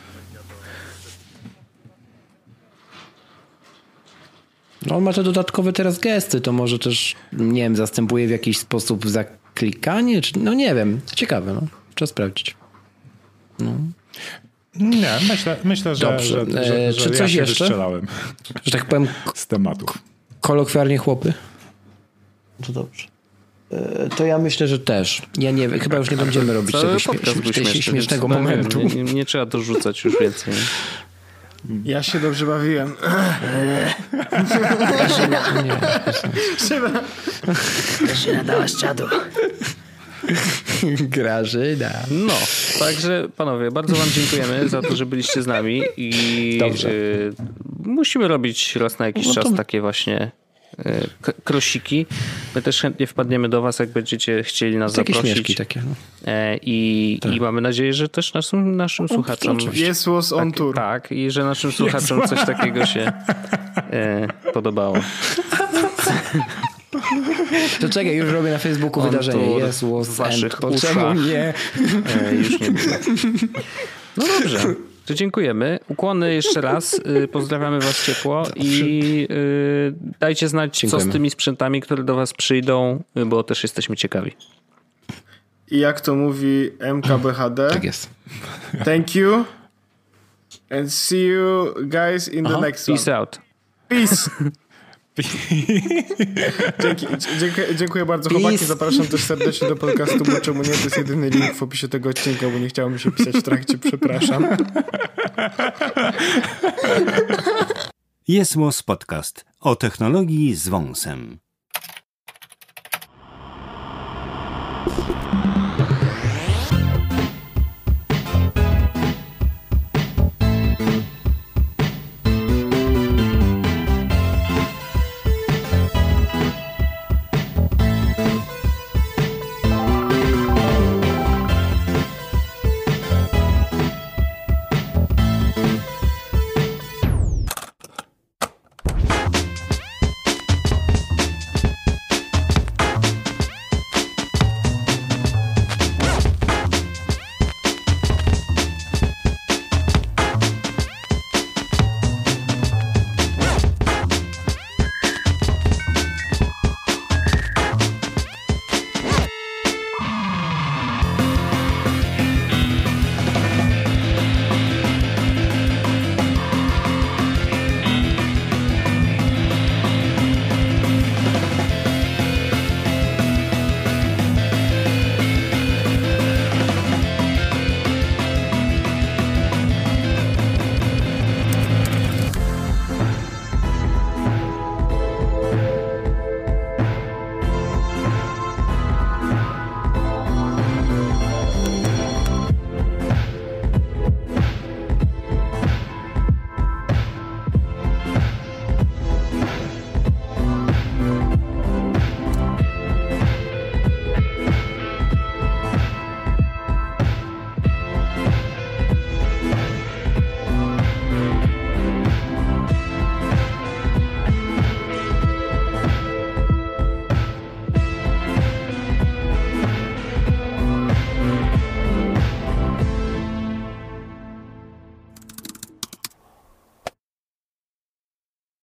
No, on ma te dodatkowe teraz gesty, to może też, nie wiem, zastępuje w jakiś sposób zaklikanie, czy no nie wiem, ciekawe, no. Trzeba sprawdzić. No. Nie, myślę, myślę że, Dobrze. że, że, że Czy coś ja się jeszcze? wystrzelałem. Że tak powiem z tematów. Kolokwialnie chłopy? To dobrze. To ja myślę, że też. Ja nie wiem, chyba już nie będziemy robić Cały tego śmie- śmie- śmiesznego no, momentu. Nie, nie, nie trzeba dorzucać już więcej. Ja się dobrze bawiłem. Grażyna. Grażyna dała z czadu. Grażyna. No, także panowie, bardzo wam dziękujemy za to, że byliście z nami i y, musimy robić raz na jakiś no to... czas takie właśnie y, k- krosiki. My też chętnie wpadniemy do was, jak będziecie chcieli nas takie zaprosić. Takie, no. e, i, tak. I mamy nadzieję, że też naszym, naszym o, słuchaczom Yes was on tak, tour. Tak, i że naszym słuchaczom coś takiego się e, podobało. To czekaj, już robię na Facebooku on wydarzenie. Jest was waszych and, czemu nie? E, już nie było. No dobrze, to dziękujemy. Ukłony jeszcze raz. Pozdrawiamy was ciepło i y, dajcie znać, dziękujemy. Co z tymi sprzętami, które do was przyjdą, bo też jesteśmy ciekawi. I jak to mówi M K B H D? Tak jest. Thank you and see you guys in the Aha. next Peace one. out. Peace. Dzięki, dziękuję, dziękuję bardzo Peace. Chłopaki, zapraszam też serdecznie do podcastu, bo czemu nie, to jest jedyny link w opisie tego odcinka, bo nie chciało mi się pisać w trakcie, przepraszam. Jest Podcast o technologii z wąsem.